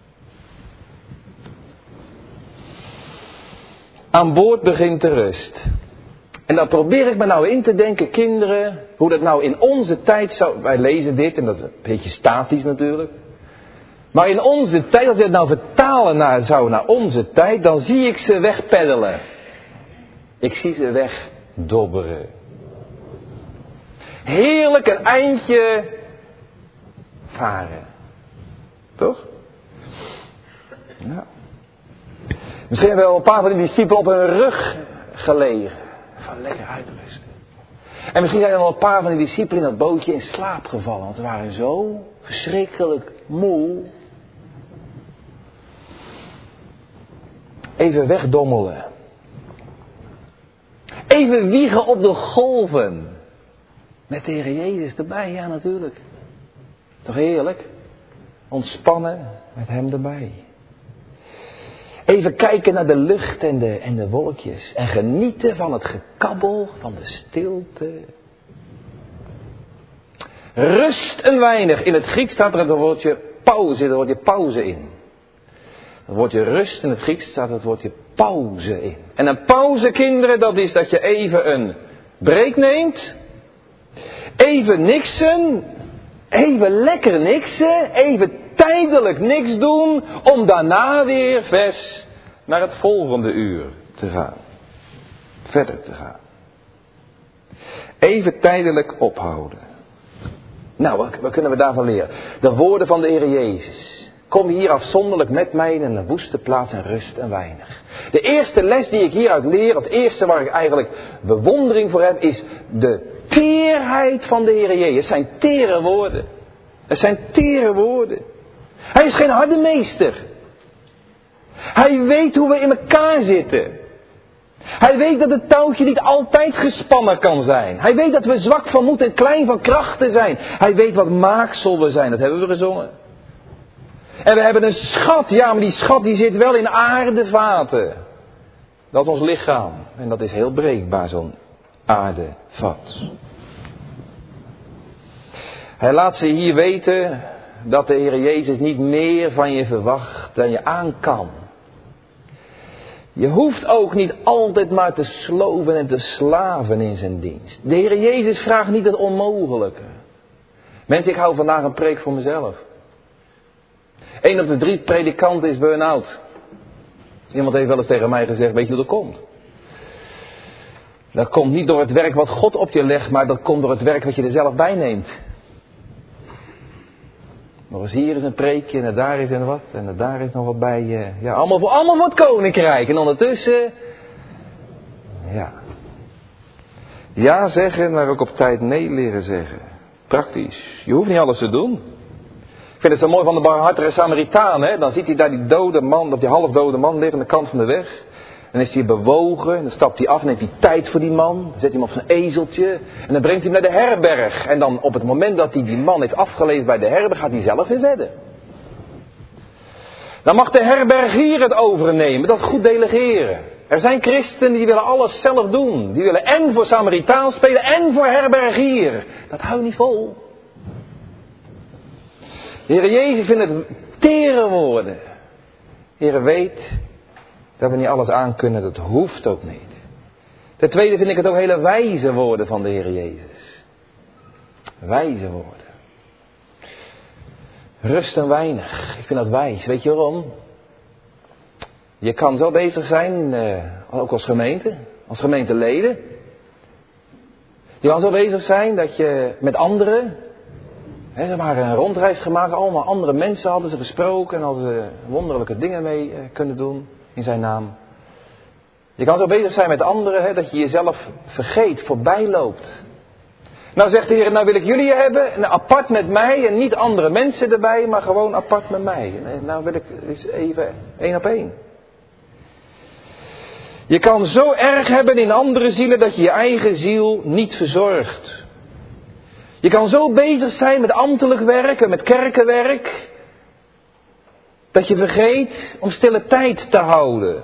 Aan boord begint de rust. En dan probeer ik me nou in te denken, kinderen, hoe dat nou in onze tijd zou... Wij lezen dit en dat is een beetje statisch natuurlijk. Maar in onze tijd, als we het nou vertalen naar, zou naar onze tijd, dan zie ik ze wegpeddelen. Ik zie ze wegdobberen. Heerlijk een eindje varen. Toch? Nou. Misschien hebben wel een paar van die discipelen op hun rug gelegen. Van lekker uitrusten. En misschien zijn er wel een paar van die discipelen in dat bootje in slaap gevallen. Want ze waren zo verschrikkelijk moe. Even wegdommelen. Even wiegen op de golven. Met de Heer Jezus erbij, ja natuurlijk. Toch heerlijk? Ontspannen met hem erbij. Even kijken naar de lucht en de, en de wolkjes. En genieten van het gekabbel, van de stilte. Rust een weinig. In het Grieks staat er het woordje pauze, er woordje pauze in. Het woordje rust in het Grieks staat het woordje pauze in. En een pauze, kinderen, dat is dat je even een break neemt. Even niksen. Even lekker niksen. Even tijdelijk niks doen. Om daarna weer vers naar het volgende uur te gaan. Verder te gaan. Even tijdelijk ophouden. Nou, wat, wat kunnen we daarvan leren? De woorden van de Heer Jezus. Kom hier afzonderlijk met mij in een woeste plaats en rust en weinig. De eerste les die ik hieruit leer, het eerste waar ik eigenlijk bewondering voor heb, is de teerheid van de Heer Jezus. Het zijn tere woorden. Het zijn tere woorden. Hij is geen harde meester. Hij weet hoe we in elkaar zitten. Hij weet dat het touwtje niet altijd gespannen kan zijn. Hij weet dat we zwak van moed en klein van krachten zijn. Hij weet wat maaksel we zijn. Dat hebben we gezongen. En we hebben een schat. Ja, maar die schat die zit wel in aardevaten. Dat is ons lichaam. En dat is heel breekbaar, zo'n aardevat. Hij laat ze hier weten dat de Heer Jezus niet meer van je verwacht dan je aan kan. Je hoeft ook niet altijd maar te sloven en te slaven in zijn dienst. De Heer Jezus vraagt niet het onmogelijke. Mensen, ik hou vandaag een preek voor mezelf. Eén op de drie predikanten is burn-out. Iemand heeft wel eens tegen mij gezegd, weet je hoe dat komt? Dat komt niet door het werk wat God op je legt, maar dat komt door het werk wat je er zelf bij neemt. Nog eens hier is een preekje en daar is en wat en daar is nog wat bij. Uh, ja, allemaal voor, allemaal voor het koninkrijk. En ondertussen, ja. Ja zeggen, maar ook op tijd nee leren zeggen. Praktisch. Je hoeft niet alles te doen. Ik vind het zo mooi van de barmhartige Samaritaan. Hè? Dan ziet hij daar die dode man, of die halfdode man liggen aan de kant van de weg. Dan is hij bewogen, en dan stapt hij af, neemt hij tijd voor die man. Dan zet hij hem op zijn ezeltje. En dan brengt hij hem naar de herberg. En dan op het moment dat hij die man heeft afgeleefd bij de herberg, gaat hij zelf weer verder. Dan mag de herbergier het overnemen, dat goed delegeren. Er zijn christenen die willen alles zelf doen. Die willen en voor Samaritaan spelen en voor herbergier. Dat houdt niet vol. De Heer Jezus vindt het tere woorden. De Heer weet dat we niet alles aan kunnen, dat hoeft ook niet. Ten tweede vind ik het ook hele wijze woorden van de Heer Jezus. Wijze woorden. Rust en weinig. Ik vind dat wijs. Weet je waarom? Je kan zo bezig zijn, eh, ook als gemeente, als gemeenteleden. Je kan zo bezig zijn dat je met anderen, hè, ze waren een rondreis gemaakt, allemaal andere mensen hadden ze gesproken en hadden ze wonderlijke dingen mee eh, kunnen doen in zijn naam. Je kan zo bezig zijn met anderen, hè, dat je jezelf vergeet, voorbij loopt. Nou zegt de Heer, nou wil ik jullie hebben, en apart met mij en niet andere mensen erbij, maar gewoon apart met mij. Nou wil ik eens even één op één. Je kan zo erg hebben in andere zielen dat je je eigen ziel niet verzorgt. Je kan zo bezig zijn met ambtelijk werk en met kerkenwerk, dat je vergeet om stille tijd te houden.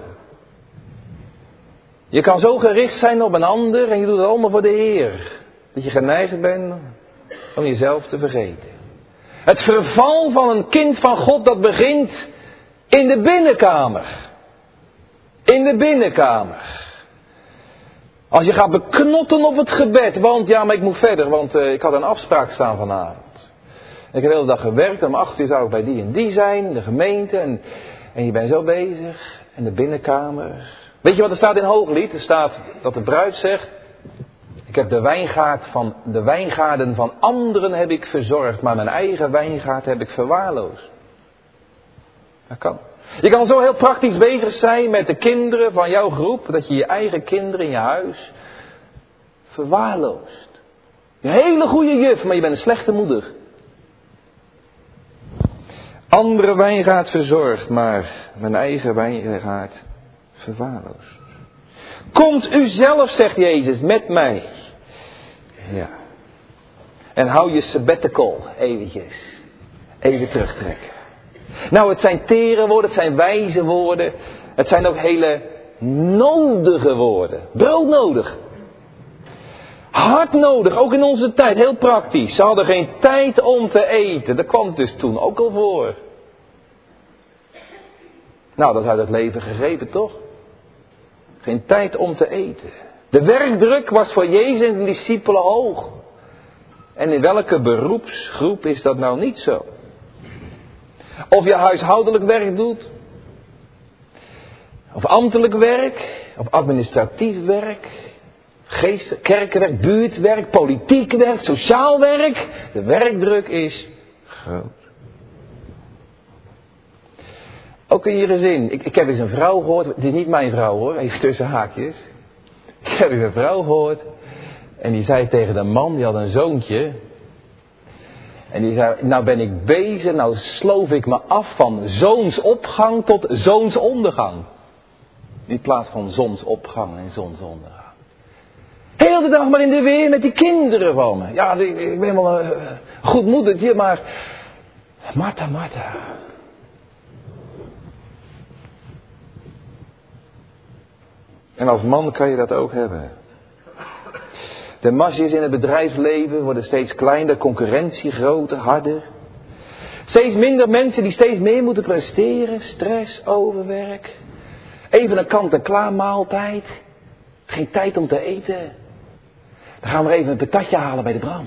Je kan zo gericht zijn op een ander en je doet het allemaal voor de Heer. Dat je geneigd bent om jezelf te vergeten. Het verval van een kind van God, dat begint in de binnenkamer. In de binnenkamer. Als je gaat beknotten op het gebed, want ja, maar ik moet verder, want uh, ik had een afspraak staan vanavond. Ik heb de hele dag gewerkt, om acht uur zou ik bij die en die zijn, in de gemeente, en, en je bent zo bezig, en de binnenkamer. Weet je wat er staat in Hooglied? Er staat dat de bruid zegt, ik heb de wijngaard van, de wijngaarden van anderen heb ik verzorgd, maar mijn eigen wijngaard heb ik verwaarloosd. Dat kan. Je kan zo heel praktisch bezig zijn met de kinderen van jouw groep, dat je je eigen kinderen in je huis verwaarloost. Een hele goede juf, maar je bent een slechte moeder. Andere wijngaard verzorgd, maar mijn eigen wijngaard verwaarloosd. Komt u zelf, zegt Jezus, met mij. Ja. En hou je sabbatical eventjes. Even terugtrekken. Nou, het zijn tere woorden, het zijn wijze woorden. Het zijn ook hele nodige woorden. Broodnodig. Hard nodig, ook in onze tijd, heel praktisch. Ze hadden geen tijd om te eten. Dat kwam dus toen ook al voor. Nou, dat is uit het leven gegrepen, toch? Geen tijd om te eten. De werkdruk was voor Jezus en de discipelen hoog. En in welke beroepsgroep is dat nou niet zo? Of je huishoudelijk werk doet. Of ambtelijk werk. Of administratief werk. Geest, kerkenwerk, buurtwerk, politiek werk, sociaal werk. De werkdruk is groot. Ook in je gezin. Ik, ik heb eens een vrouw gehoord. Het is niet mijn vrouw hoor, even tussen haakjes. Ik heb eens een vrouw gehoord. En die zei tegen de man, die had een zoontje. En die zei, nou ben ik bezig, nou sloof ik me af van zonsopgang tot zonsondergang. In plaats van zonsopgang en zonsondergang. Heel de dag maar in de weer met die kinderen van me. Ja, ik ben wel een goed moedertje, maar... Martha, Martha. En als man kan je dat ook hebben. De marges in het bedrijfsleven worden steeds kleiner, concurrentie groter, harder. Steeds minder mensen die steeds meer moeten presteren, stress, overwerk. Even een kant-en-klaar maaltijd. Geen tijd om te eten. Dan gaan we even een patatje halen bij de Bram.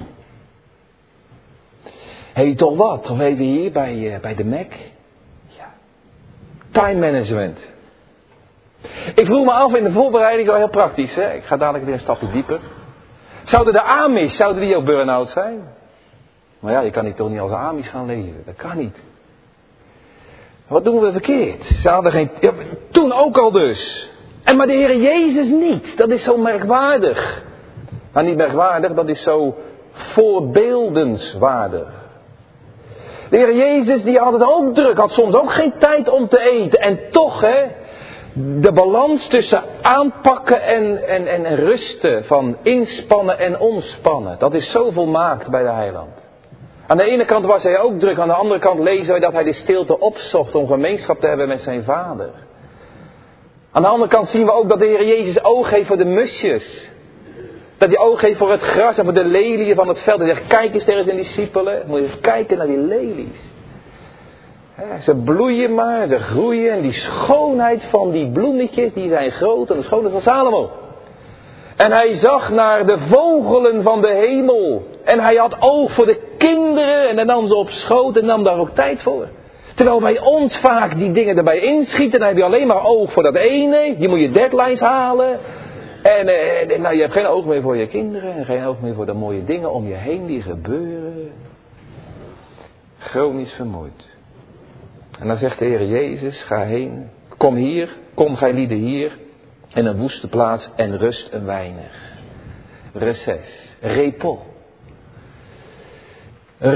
Hé, hey, toch wat? Of even hier bij, uh, bij de Mac. Ja. Time management. Ik vroeg me af in de voorbereiding, wel heel praktisch, hè? Ik ga dadelijk weer een stapje dieper. Zouden de Amish, zouden die ook burn-out zijn? Maar ja, je kan niet toch niet als Amish gaan leven. Dat kan niet. Wat doen we verkeerd? Ze hadden geen... Ja, toen ook al dus. En maar de Heer Jezus niet. Dat is zo merkwaardig. Nou, niet merkwaardig, dat is zo voorbeeldenswaardig. De Heer Jezus, die had het ook druk. Had soms ook geen tijd om te eten. En toch, hè... De balans tussen aanpakken en, en, en, en rusten, van inspannen en ontspannen. Dat is zo volmaakt bij de Heiland. Aan de ene kant was hij ook druk, aan de andere kant lezen wij dat hij de stilte opzocht om gemeenschap te hebben met zijn vader. Aan de andere kant zien we ook dat de Heer Jezus oog heeft voor de musjes. Dat hij oog heeft voor het gras en voor de leliën van het veld. Hij zegt, kijk eens tegen zijn discipelen, moet je even kijken naar die lelies. Ja, ze bloeien maar, ze groeien en die schoonheid van die bloemetjes, die zijn groot en de schoonheid van Salomo. En hij zag naar de vogelen van de hemel. En hij had oog voor de kinderen en hij nam ze op schoot en nam daar ook tijd voor. Terwijl bij ons vaak die dingen erbij inschieten, dan heb je alleen maar oog voor dat ene. Je moet je deadlines halen. En eh, nou, je hebt geen oog meer voor je kinderen en geen oog meer voor de mooie dingen om je heen die gebeuren. Chronisch vermoeid. En dan zegt de Heer Jezus, ga heen, kom hier, kom gij lieden hier, in een woeste plaats en rust een weinig. Reces, repos,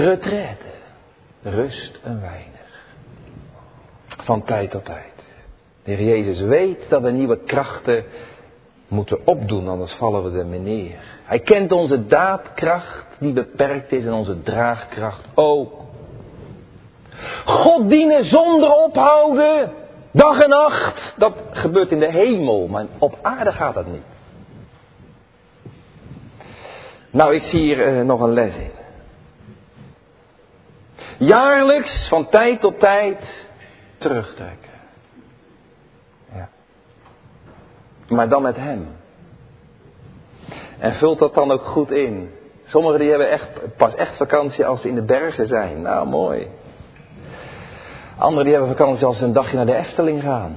retraite, rust een weinig. Van tijd tot tijd. De Heer Jezus weet dat we nieuwe krachten moeten opdoen, anders vallen we ermee neer. Hij kent onze daadkracht die beperkt is en onze draagkracht ook. God dienen zonder ophouden, dag en nacht, dat gebeurt in de hemel, maar op aarde gaat dat niet. Nou, ik zie hier uh, nog een les in. Jaarlijks, van tijd tot tijd, terugtrekken. Ja. Maar dan met hem. En vult dat dan ook goed in. Sommigen die hebben echt, pas echt vakantie als ze in de bergen zijn. Nou, mooi. Anderen die hebben vakantie als ze een dagje naar de Efteling gaan.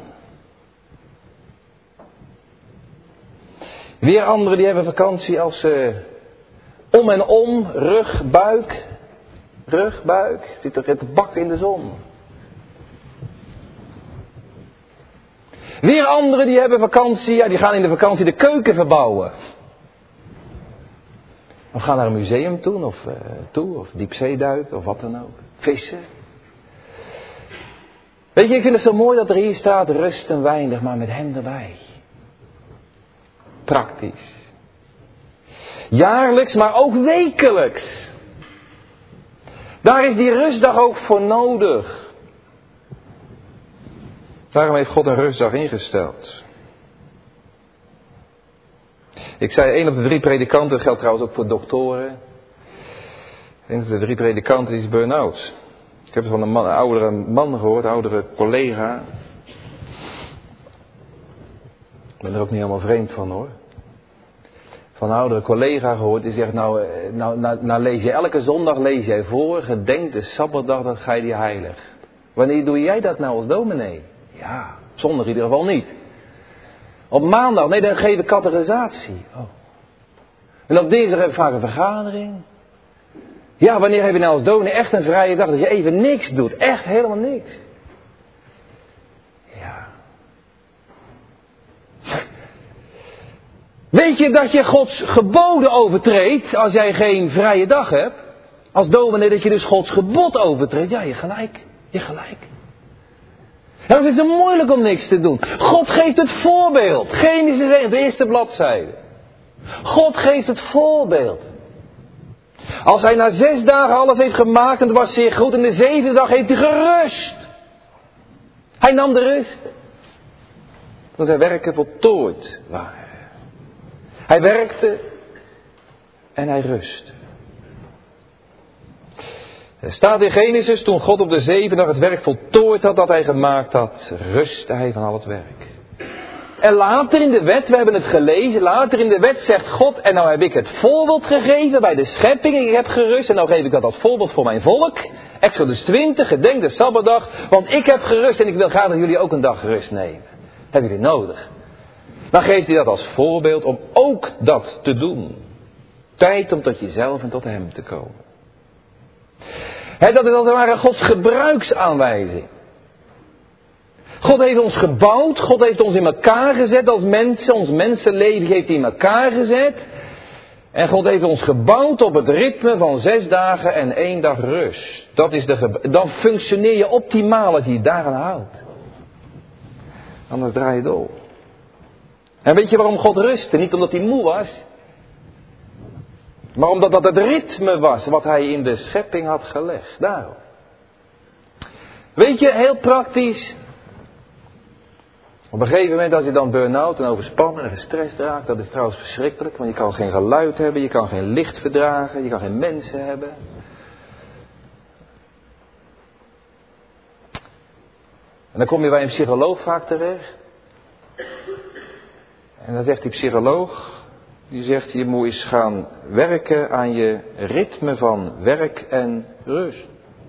Weer anderen die hebben vakantie als ze om en om, rug, buik, rug, buik, zitten er te bakken in de zon. Weer anderen die hebben vakantie, ja, die gaan in de vakantie de keuken verbouwen. Of gaan naar een museum toe, of, uh, toe, of diepzeeduiken, of wat dan ook. Vissen. Weet je, ik vind het zo mooi dat er hier staat, rust en weinig, maar met hem erbij. Praktisch. Jaarlijks, maar ook wekelijks. Daar is die rustdag ook voor nodig. Daarom heeft God een rustdag ingesteld. Ik zei, één op de drie predikanten, dat geldt trouwens ook voor doktoren. Één op de drie predikanten is burn-out. Ik heb het van een, man, een oudere man gehoord, een oudere collega. Ik ben er ook niet helemaal vreemd van hoor. Van een oudere collega gehoord, die zegt, nou, nou, nou, nou lees je elke zondag lees jij voor, gedenk de Sabbatdag, dat ga je die heilig. Wanneer doe jij dat nou als dominee? Ja, zondag in ieder geval niet. Op maandag, nee, dan geef ik catechisatie. Oh. En op dinsdag heb ik vaak een vergadering. Ja, wanneer heb je nou als dominee echt een vrije dag dat je even niks doet? Echt helemaal niks. Ja. Weet je dat je Gods geboden overtreedt als jij geen vrije dag hebt? Als dominee dat je dus Gods gebod overtreedt? Ja, je gelijk. Je gelijk. Ja, dan is het moeilijk om niks te doen. God geeft het voorbeeld. Genesis één, de eerste bladzijde. God geeft het voorbeeld. Als hij na zes dagen alles heeft gemaakt en het was zeer goed. En de zevende dag heeft hij gerust. Hij nam de rust. Toen zijn werken voltooid waren. Hij werkte en hij rustte. Er staat in Genesis, toen God op de zevende dag het werk voltooid had dat hij gemaakt had, rustte hij van al het werk. En later in de wet, we hebben het gelezen, later in de wet zegt God, en nou heb ik het voorbeeld gegeven bij de schepping, ik heb gerust, en nou geef ik dat als voorbeeld voor mijn volk. Exodus twintig, gedenk de Sabbatdag, want ik heb gerust en ik wil graag dat jullie ook een dag rust nemen. Hebben jullie nodig? Dan geeft hij dat als voorbeeld om ook dat te doen. Tijd om tot jezelf en tot hem te komen. He, dat is als het ware Gods gebruiksaanwijzing. God heeft ons gebouwd, God heeft ons in elkaar gezet als mensen, ons mensenleven heeft hij in elkaar gezet. En God heeft ons gebouwd op het ritme van zes dagen en één dag rust. Dat is de ge- Dan functioneer je optimaal als je je daaraan houdt. Anders draai je door. En weet je waarom God rustte? Niet omdat hij moe was. Maar omdat dat het ritme was wat hij in de schepping had gelegd. Daarom. Weet je, heel praktisch. Op een gegeven moment als je dan burn-out en overspannen en gestrest raakt. Dat is trouwens verschrikkelijk. Want je kan geen geluid hebben. Je kan geen licht verdragen. Je kan geen mensen hebben. En dan kom je bij een psycholoog vaak terecht. En dan zegt die psycholoog. Die zegt, je moet eens gaan werken aan je ritme van werk en rust.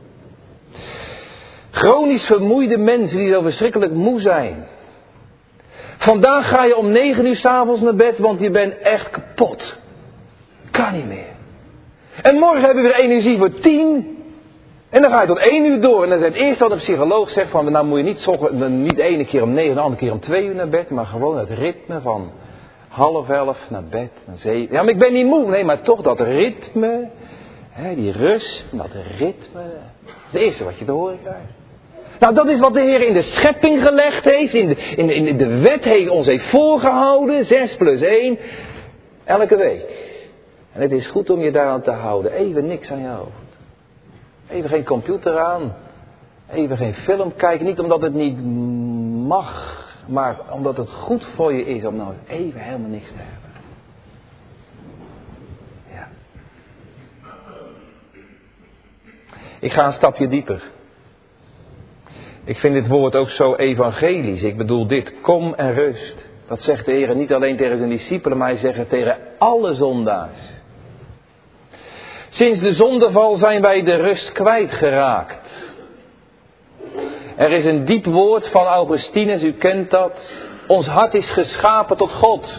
Chronisch vermoeide mensen die zo verschrikkelijk moe zijn. Vandaag ga je om negen uur 's avonds naar bed, want je bent echt kapot. Kan niet meer. En morgen heb je weer energie voor tien. En dan ga je tot één uur door. En dan is het eerste wat de psycholoog zegt van, nou moet je niet, niet de ene keer om negen, de andere keer om twee uur naar bed, maar gewoon het ritme van half elf naar bed, naar zeven. Ja, maar ik ben niet moe. Nee, maar toch dat ritme, hè, die rust, dat ritme. Dat is het eerste wat je te horen krijgt. Nou, dat is wat de Heer in de schepping gelegd heeft, in de, in de, in de wet heeft, ons heeft voorgehouden, zes plus één, elke week. En het is goed om je daaraan te houden. Even niks aan je hoofd. Even geen computer aan. Even geen film kijken. Niet omdat het niet mag, maar omdat het goed voor je is om nou even helemaal niks te hebben. Ja. Ik ga een stapje dieper. Ik vind dit woord ook zo evangelisch. Ik bedoel dit, kom en rust. Dat zegt de Heer niet alleen tegen zijn discipelen, maar hij zegt het tegen alle zondaars. Sinds de zondeval zijn wij de rust kwijtgeraakt. Er is een diep woord van Augustinus, u kent dat. Ons hart is geschapen tot God.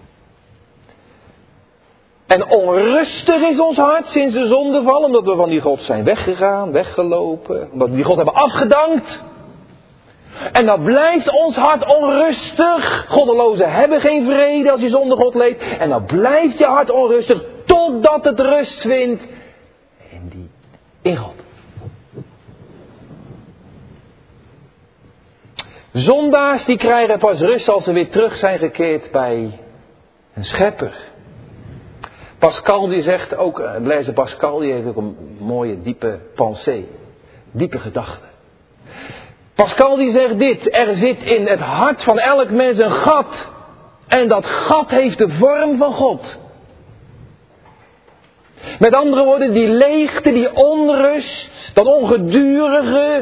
En onrustig is ons hart sinds de zondeval, omdat we van die God zijn weggegaan, weggelopen. Omdat we die God hebben afgedankt. En dan blijft ons hart onrustig. Goddelozen hebben geen vrede als je zonder God leeft. En dan blijft je hart onrustig totdat het rust vindt in, die, in God. Zondaars die krijgen pas rust als ze weer terug zijn gekeerd bij een schepper. Pascal die zegt ook, Blaise Pascal die heeft ook een mooie diepe pensée. Diepe gedachte. Pascal die zegt dit, er zit in het hart van elk mens een gat. En dat gat heeft de vorm van God. Met andere woorden, die leegte, die onrust, dat ongedurige,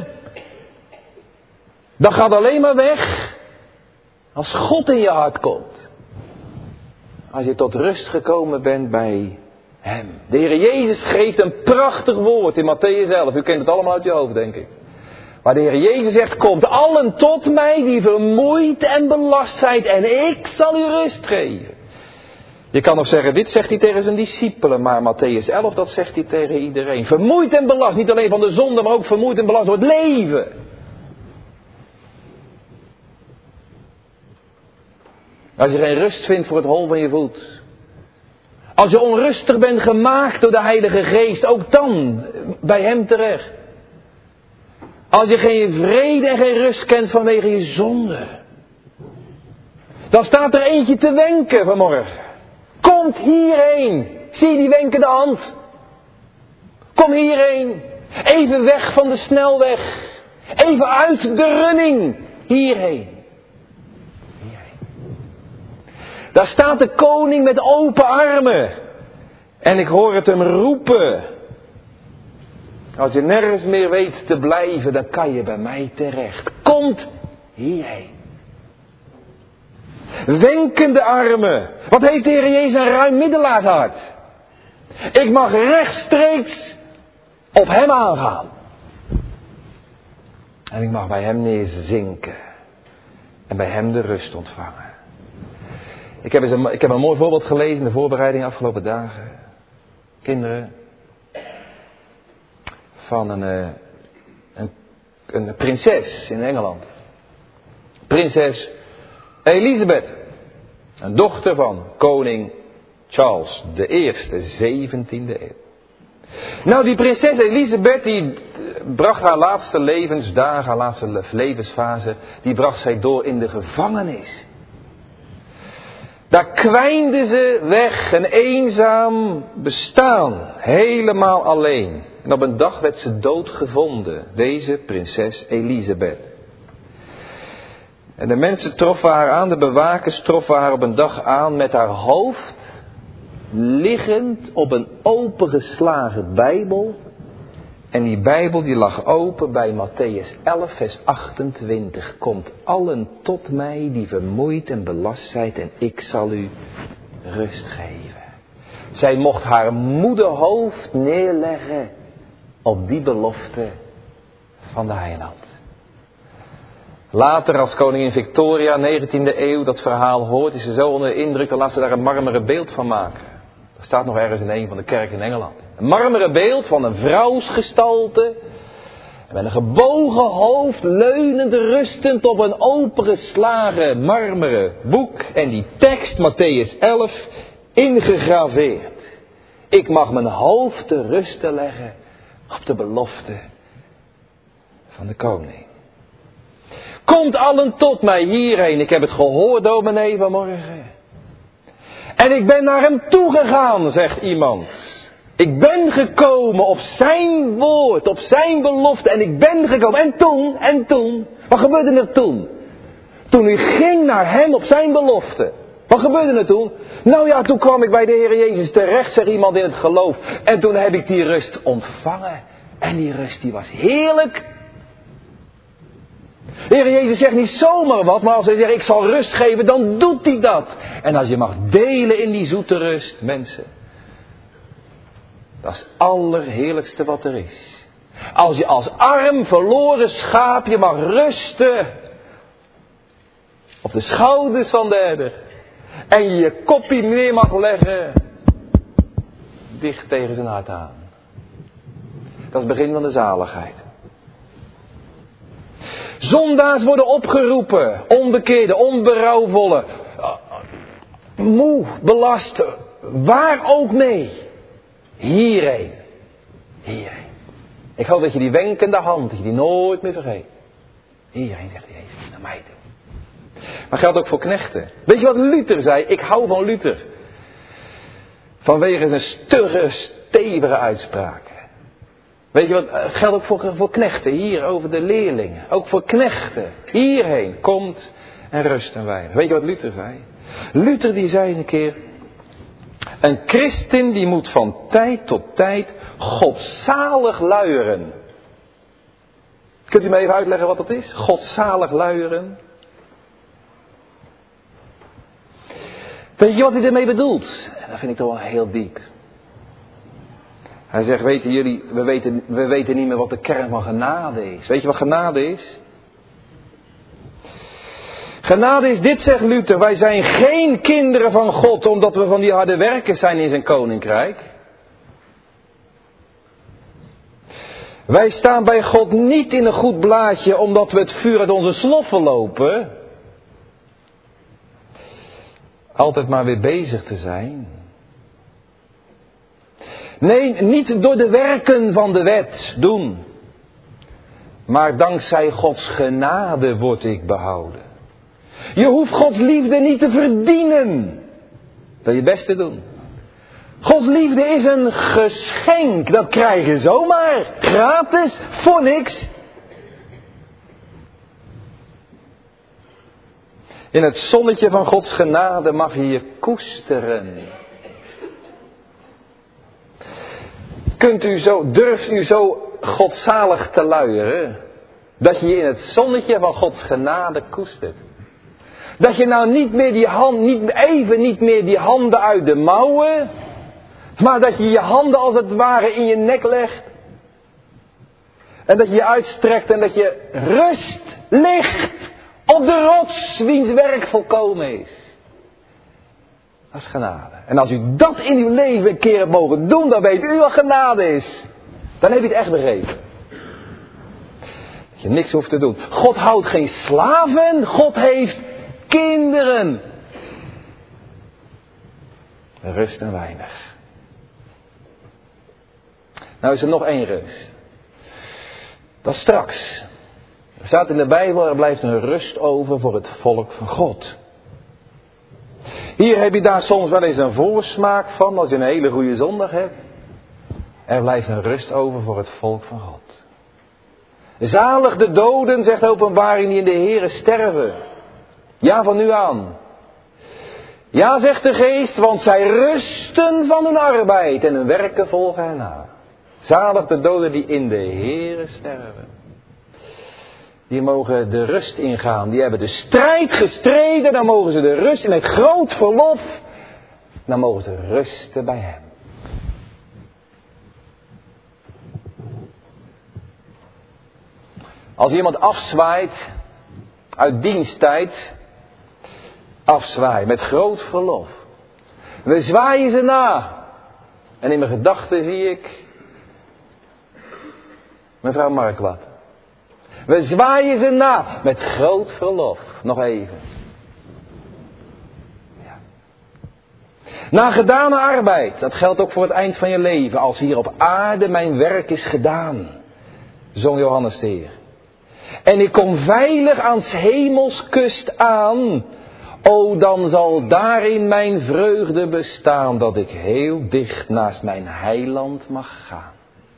dat gaat alleen maar weg als God in je hart komt. Als je tot rust gekomen bent bij Hem. De Heer Jezus geeft een prachtig woord in Mattheüs elf. U kent het allemaal uit je hoofd, denk ik. Waar de Heer Jezus zegt, komt allen tot mij die vermoeid en belast zijn en ik zal u rust geven. Je kan nog zeggen, dit zegt hij tegen zijn discipelen, maar Mattheüs elf, dat zegt hij tegen iedereen. Vermoeid en belast, niet alleen van de zonde, maar ook vermoeid en belast door het leven. Als je geen rust vindt voor het hol van je voet. Als je onrustig bent gemaakt door de Heilige Geest, ook dan bij Hem terecht. Als je geen vrede en geen rust kent vanwege je zonde. Dan staat er eentje te wenken vanmorgen. Komt hierheen. Zie je die wenkende hand? Kom hierheen. Even weg van de snelweg. Even uit de running. Hierheen. Daar staat de koning met open armen. En ik hoor het hem roepen. Als je nergens meer weet te blijven, dan kan je bij mij terecht. Komt hierheen. Wenkende armen. Wat heeft de Heer Jezus een ruim middelaarshart. Ik mag rechtstreeks op Hem aangaan. En ik mag bij Hem neerzinken. En bij Hem de rust ontvangen. Ik heb, eens een, ik heb een mooi voorbeeld gelezen in de voorbereiding afgelopen dagen. Kinderen. Van een, een, een prinses in Engeland. Prinses Elisabeth. Een dochter van koning Charles de Eerste, zeventiende eeuw. Nou, die prinses Elisabeth, die bracht haar laatste levensdagen, haar laatste levensfase, die bracht zij door in de gevangenis. Daar kwijnde ze weg, een eenzaam bestaan, helemaal alleen. En op een dag werd ze doodgevonden, deze prinses Elisabeth. En de mensen troffen haar aan, de bewakers troffen haar op een dag aan met haar hoofd liggend op een opengeslagen Bijbel. En die Bijbel die lag open bij Mattheüs elf vers achtentwintig. Komt allen tot mij die vermoeid en belast zijn en ik zal u rust geven. Zij mocht haar moederhoofd neerleggen op die belofte van de Heiland. Later als koningin Victoria, negentiende eeuw, dat verhaal hoort, is ze zo onder de indruk en laat ze daar een marmeren beeld van maken. Dat staat nog ergens in een van de kerken in Engeland. Een marmeren beeld van een vrouwsgestalte. Met een gebogen hoofd, leunend, rustend op een opengeslagen marmeren boek. En die tekst, Mattheüs elf, ingegraveerd. Ik mag mijn hoofd te rusten leggen op de belofte van de koning. Komt allen tot mij hierheen. Ik heb het gehoord, dominee, vanmorgen. En ik ben naar hem toegegaan, zegt iemand. Ik ben gekomen op zijn woord, op zijn belofte. En ik ben gekomen. En toen, en toen. Wat gebeurde er toen? Toen u ging naar hem op zijn belofte. Wat gebeurde er toen? Nou ja, toen kwam ik bij de Heer Jezus terecht, zegt iemand in het geloof. En toen heb ik die rust ontvangen. En die rust die was heerlijk. De Heer Jezus zegt niet zomaar wat, maar als hij zegt ik zal rust geven, dan doet hij dat. En als je mag delen in die zoete rust, mensen. Dat is het allerheerlijkste wat er is. Als je als arm verloren schaapje mag rusten. Op de schouders van de herder. En je je kopje neer mag leggen. Dicht tegen zijn hart aan. Dat is het begin van de zaligheid. Zondaars worden opgeroepen. Onbekeerde, onberouwvolle. Moe, belast. Waar ook mee. Hierheen. Hierheen. Ik hoop dat je die wenkende hand, dat je die nooit meer vergeet. Hierheen, zegt Jezus, naar mij toe. Maar geldt ook voor knechten. Weet je wat Luther zei? Ik hou van Luther. Vanwege zijn stugge, stevige uitspraken. Weet je wat, geldt ook voor, voor knechten, hier over de leerlingen. Ook voor knechten, hierheen, komt en rust en weinig. Weet je wat Luther zei? Luther die zei een keer, een christen die moet van tijd tot tijd godzalig luieren. Kunt u me even uitleggen wat dat is? Godzalig luieren. Weet je wat hij ermee bedoelt? En dat vind ik toch wel heel diep. Hij zegt, weten jullie, we weten, we weten niet meer wat de kern van genade is. Weet je wat genade is? Genade is dit, zegt Luther. Wij zijn geen kinderen van God omdat we van die harde werkers zijn in zijn koninkrijk. Wij staan bij God niet in een goed blaadje omdat we het vuur uit onze sloffen lopen. Altijd maar weer bezig te zijn. Nee, niet door de werken van de wet doen. Maar dankzij Gods genade word ik behouden. Je hoeft Gods liefde niet te verdienen. Dat je het best te doen. Gods liefde is een geschenk. Dat krijg je zomaar. Gratis. Voor niks. In het zonnetje van Gods genade mag je je koesteren. Kunt u zo, durft u zo godzalig te luieren, dat je je in het zonnetje van Gods genade koestert. Dat je nou niet meer die hand, niet, even niet meer die handen uit de mouwen, maar dat je je handen als het ware in je nek legt. En dat je je uitstrekt en dat je rust ligt op de rots wiens werk volkomen is. Dat is genade. En als u dat in uw leven een keer hebt mogen doen, dan weet u wat genade is. Dan heb je het echt begrepen. Dat je niks hoeft te doen. God houdt geen slaven, God heeft kinderen. Rust en weinig. Nou is er nog één rust. Dat is straks. Er staat in de Bijbel, er blijft een rust over voor het volk van God. Hier heb je daar soms wel eens een voorsmaak van, als je een hele goede zondag hebt. Er blijft een rust over voor het volk van God. Zalig de doden, zegt de Openbaring, die in de Here sterven. Ja, van nu aan. Ja, zegt de Geest, want zij rusten van hun arbeid en hun werken volgen hen na. Zalig de doden die in de Here sterven. Die mogen de rust ingaan. Die hebben de strijd gestreden. Dan mogen ze de rust in met groot verlof. Dan mogen ze rusten bij hem. Als iemand afzwaait uit diensttijd. Afzwaait met groot verlof. We zwaaien ze na. En in mijn gedachten zie ik mevrouw Markwart. We zwaaien ze na met groot verlof. Nog even. Ja. Na gedane arbeid, dat geldt ook voor het eind van je leven. Als hier op aarde mijn werk is gedaan, zong Johannes de Heer. En ik kom veilig aan 's hemels kust aan. O, dan zal daarin mijn vreugde bestaan, dat ik heel dicht naast mijn heiland mag gaan.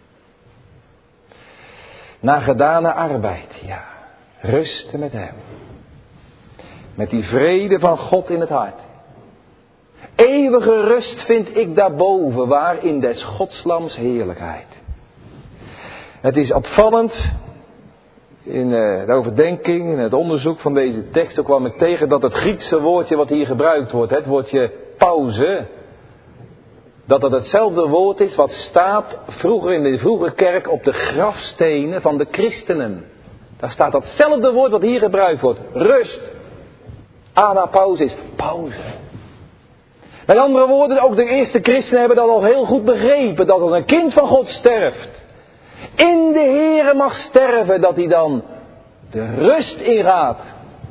Na gedane arbeid, ja, rusten met hem. Met die vrede van God in het hart. Eeuwige rust vind ik daarboven, waar in des Godslams heerlijkheid. Het is opvallend, in de overdenking, in het onderzoek van deze tekst, ook kwam ik tegen dat het Griekse woordje wat hier gebruikt wordt, het woordje pauze, dat dat hetzelfde woord is wat staat vroeger in de vroege kerk op de grafstenen van de christenen. Daar staat datzelfde woord wat hier gebruikt wordt, rust. Anapausis, pauze. Met andere woorden, ook de eerste christenen hebben dat al heel goed begrepen, dat als een kind van God sterft, in de Here mag sterven, dat hij dan de rust ingaat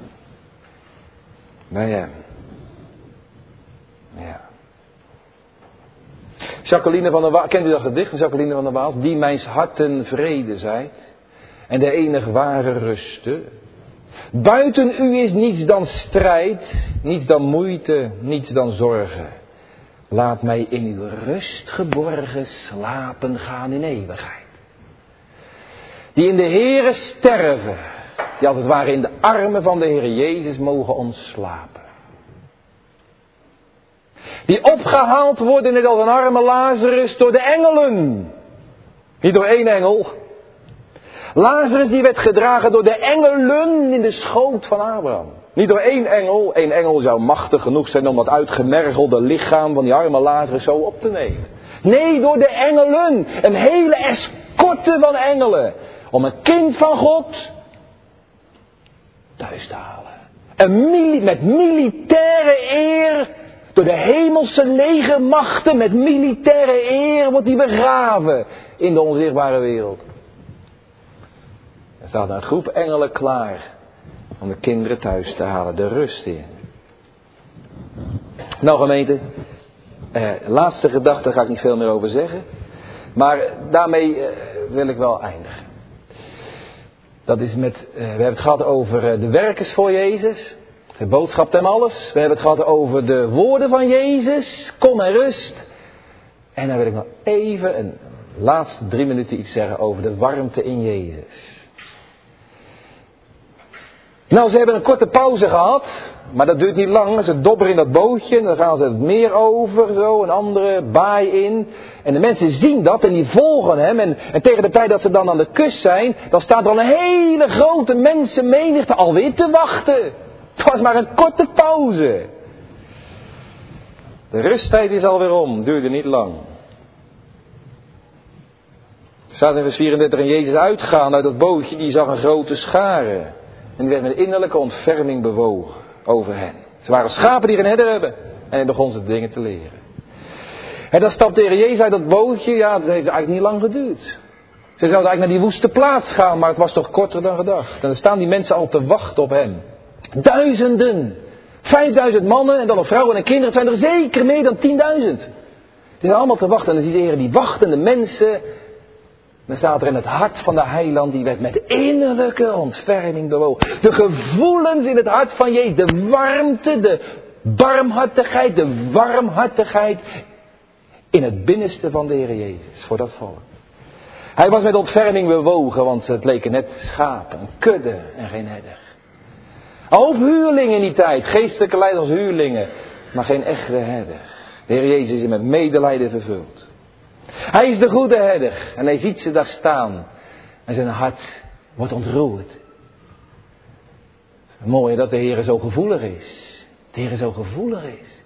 bij hem. Ja. Jacqueline van der Waals, kent u dat gedicht van Jacqueline van der Waals? Die mijns harten vrede zijt en de enig ware ruste. Buiten u is niets dan strijd, niets dan moeite, niets dan zorgen. Laat mij in uw rust geborgen slapen gaan in eeuwigheid. Die in de Heere sterven, die als het ware in de armen van de Heer Jezus mogen ontslapen. Die opgehaald worden net als een arme Lazarus door de engelen. Niet door één engel. Lazarus die werd gedragen door de engelen in de schoot van Abraham. Niet door één engel. Eén engel zou machtig genoeg zijn om dat uitgemergelde lichaam van die arme Lazarus zo op te nemen. Nee, door de engelen. Een hele escorte van engelen. Om een kind van God thuis te halen. Een mili- met militaire eer. Door de hemelse legermachten met militaire eer wordt hij begraven in de onzichtbare wereld. Er staat een groep engelen klaar om de kinderen thuis te halen, de rust in. Nou gemeente, eh, laatste gedachte, daar ga ik niet veel meer over zeggen. Maar daarmee eh, wil ik wel eindigen. Dat is met, eh, we hebben het gehad over eh, de werkers voor Jezus. De boodschap en alles. We hebben het gehad over de woorden van Jezus. Kom en rust. En dan wil ik nog even een laatste drie minuten iets zeggen over de warmte in Jezus. Nou, ze hebben een korte pauze gehad. Maar dat duurt niet lang. Ze dobberen in dat bootje. En dan gaan ze het meer over. Zo, een andere baai in. En de mensen zien dat en die volgen hem. En, en tegen de tijd dat ze dan aan de kust zijn. Dan staat er al een hele grote mensenmenigte alweer te wachten. Het was maar een korte pauze. De rusttijd is alweer om. Duurde niet lang. Er staat in vers vierendertig. En Jezus uitgaan uit dat bootje. Die zag een grote schare. En die werd met innerlijke ontferming bewogen over hen. Ze waren schapen die geen herder hebben. En hij begon ze dingen te leren. En dan stapte de Heer Jezus uit dat bootje. Ja, dat heeft eigenlijk niet lang geduurd. Ze zouden eigenlijk naar die woeste plaats gaan. Maar het was toch korter dan gedacht. En dan staan die mensen al te wachten op hem. Duizenden. Vijfduizend mannen en dan nog vrouwen en kinderen. Het zijn er zeker meer dan tienduizend. Die zijn allemaal te wachten. En dan zie je de Heer die wachtende mensen. Dan staat er in het hart van de heiland, die werd met innerlijke ontferming bewogen. De gevoelens in het hart van Jezus, de warmte, de barmhartigheid, de warmhartigheid in het binnenste van de Heer Jezus, voor dat volk. Hij was met ontferming bewogen, want het leken net schapen, een kudde en geen herder. Een hoop huurlingen in die tijd, geestelijke leiders als huurlingen, maar geen echte herder. De Heer Jezus is met medelijden vervuld. Hij is de goede herder en hij ziet ze daar staan en zijn hart wordt ontroerd. Mooi dat de Heer zo gevoelig is. De Heer zo gevoelig is.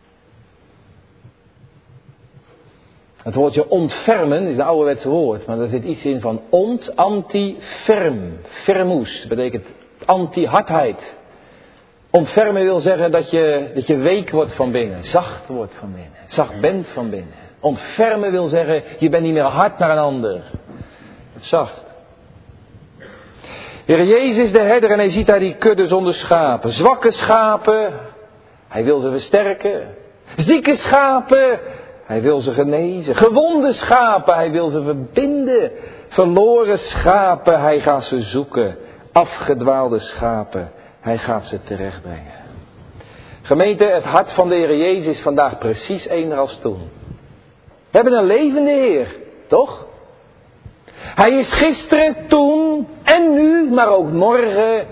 Het woordje ontfermen is een ouderwetse woord, maar er zit iets in van ont, anti, ferm. Fermus betekent anti-hardheid. Ontfermen wil zeggen dat je, dat je week wordt van binnen, zacht wordt van binnen, zacht bent van binnen. Ontfermen wil zeggen, je bent niet meer hard naar een ander. Zacht. Heer Jezus is de herder en hij ziet daar die kudde zonder schapen. Zwakke schapen, hij wil ze versterken. Zieke schapen, hij wil ze genezen. Gewonde schapen, hij wil ze verbinden. Verloren schapen, hij gaat ze zoeken. afgedwaalde schapen. Hij gaat ze terechtbrengen. Gemeente, het hart van de Heer Jezus is vandaag precies eender als toen. We hebben een levende Heer, toch? Hij is gisteren, toen en nu, maar ook morgen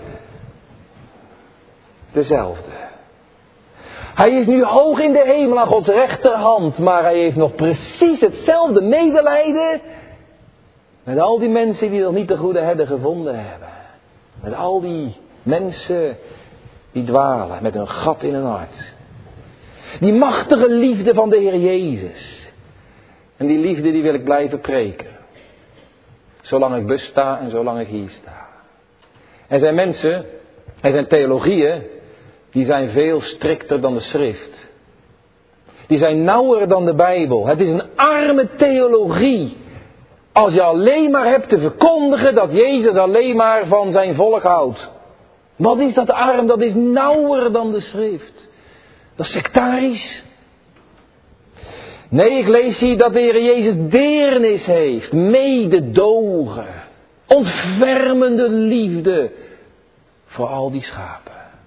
dezelfde. Hij is nu hoog in de hemel aan Gods rechterhand, maar hij heeft nog precies hetzelfde medelijden met al die mensen die nog niet de goede herder gevonden hebben. Met al die mensen die dwalen met een gat in hun hart. Die machtige liefde van de Heer Jezus. En die liefde die wil ik blijven preken. Zolang ik besta en zolang ik hier sta. Er zijn mensen, er zijn theologieën, die zijn veel strikter dan de schrift. Die zijn nauwer dan de Bijbel. Het is een arme theologie. Als je alleen maar hebt te verkondigen dat Jezus alleen maar van zijn volk houdt. Wat is dat arm? Dat is nauwer dan de schrift. Dat is sectarisch. Nee, ik lees hier dat de Heer Jezus deernis heeft. Mededogen. Ontfermende liefde. Voor al die schapen.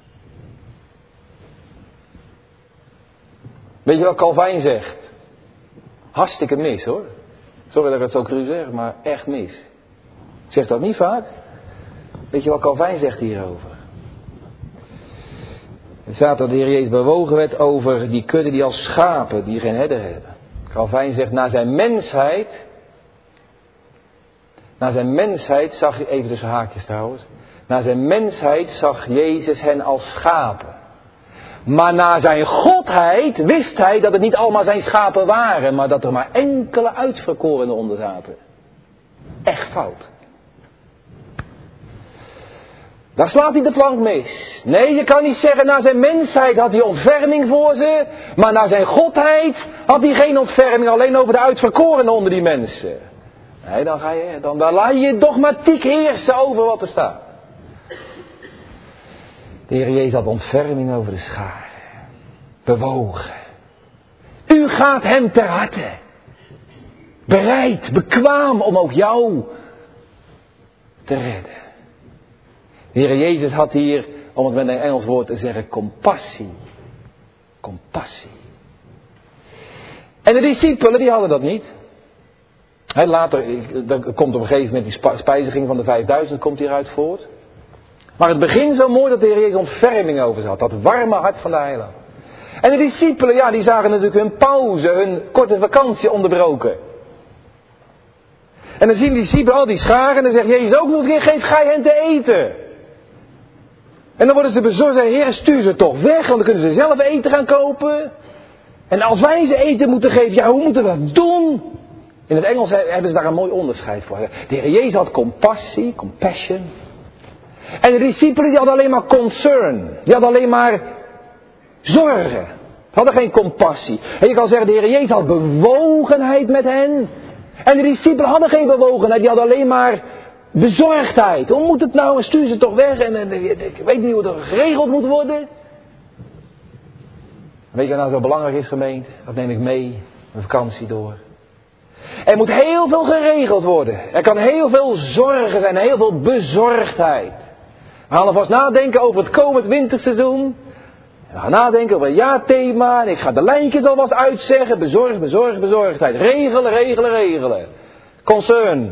Weet je wat Calvijn zegt? Hartstikke mis hoor. Sorry dat ik het zo cru zeg, maar echt mis. Ik zeg dat niet vaak. Weet je wat Calvijn zegt hierover? Er staat dat de Heer Jezus bewogen werd over die kudde die als schapen, die geen herder hebben. Calvijn zegt, na zijn mensheid, na zijn mensheid zag je, even tussen haakjes trouwens, na zijn mensheid zag Jezus hen als schapen. Maar na zijn godheid wist hij dat het niet allemaal zijn schapen waren, maar dat er maar enkele uitverkorenen onder zaten. Echt fout. Daar slaat hij de plank mis. Nee, je kan niet zeggen, na zijn mensheid had hij ontferming voor ze, maar na zijn godheid had hij geen ontferming, alleen over de uitverkorenen onder die mensen. Nee, dan ga je, dan, dan laat je je dogmatiek heersen over wat er staat. De Heer Jezus had ontferming over de scharen. Bewogen. U gaat hem ter harte. Bereid, bekwaam om ook jou te redden. De Heer Jezus had hier, om het met een Engels woord te zeggen, compassie. Compassie. En de discipelen, die hadden dat niet. He, later, er komt op een gegeven moment die spijziging van de vijfduizend, komt hieruit voort. Maar het begin zo mooi dat de Heer Jezus ontferming over ze had. Dat warme hart van de heiland. En de discipelen, ja, die zagen natuurlijk hun pauze, hun korte vakantie onderbroken. En dan zien die discipelen al die scharen en dan zegt Jezus ook nog eens een keer, geef gij hen te eten. En dan worden ze bezorgd en Heer, stuur ze toch weg, want dan kunnen ze zelf eten gaan kopen. En als wij ze eten moeten geven, ja, hoe moeten we dat doen? In het Engels hebben ze daar een mooi onderscheid voor. De Heer Jezus had compassie, compassion. En de discipelen die hadden alleen maar concern. Die hadden alleen maar zorgen. Ze hadden geen compassie. En je kan zeggen, de Heer Jezus had bewogenheid met hen. En de discipelen hadden geen bewogenheid. Die hadden alleen maar bezorgdheid. Hoe moet het nou? Stuur ze toch weg. En, en ik weet niet hoe het geregeld moet worden. Weet je wat nou zo belangrijk is, gemeente? Dat neem ik mee. Een vakantie door. Er moet heel veel geregeld worden. Er kan heel veel zorgen zijn. Heel veel bezorgdheid. We gaan alvast nadenken over het komend winterseizoen. We gaan nadenken over het jaarthema. En ik ga de lijntjes alvast uitzeggen. Bezorgd, bezorgd, bezorgdheid. Regelen, regelen, regelen. Concern.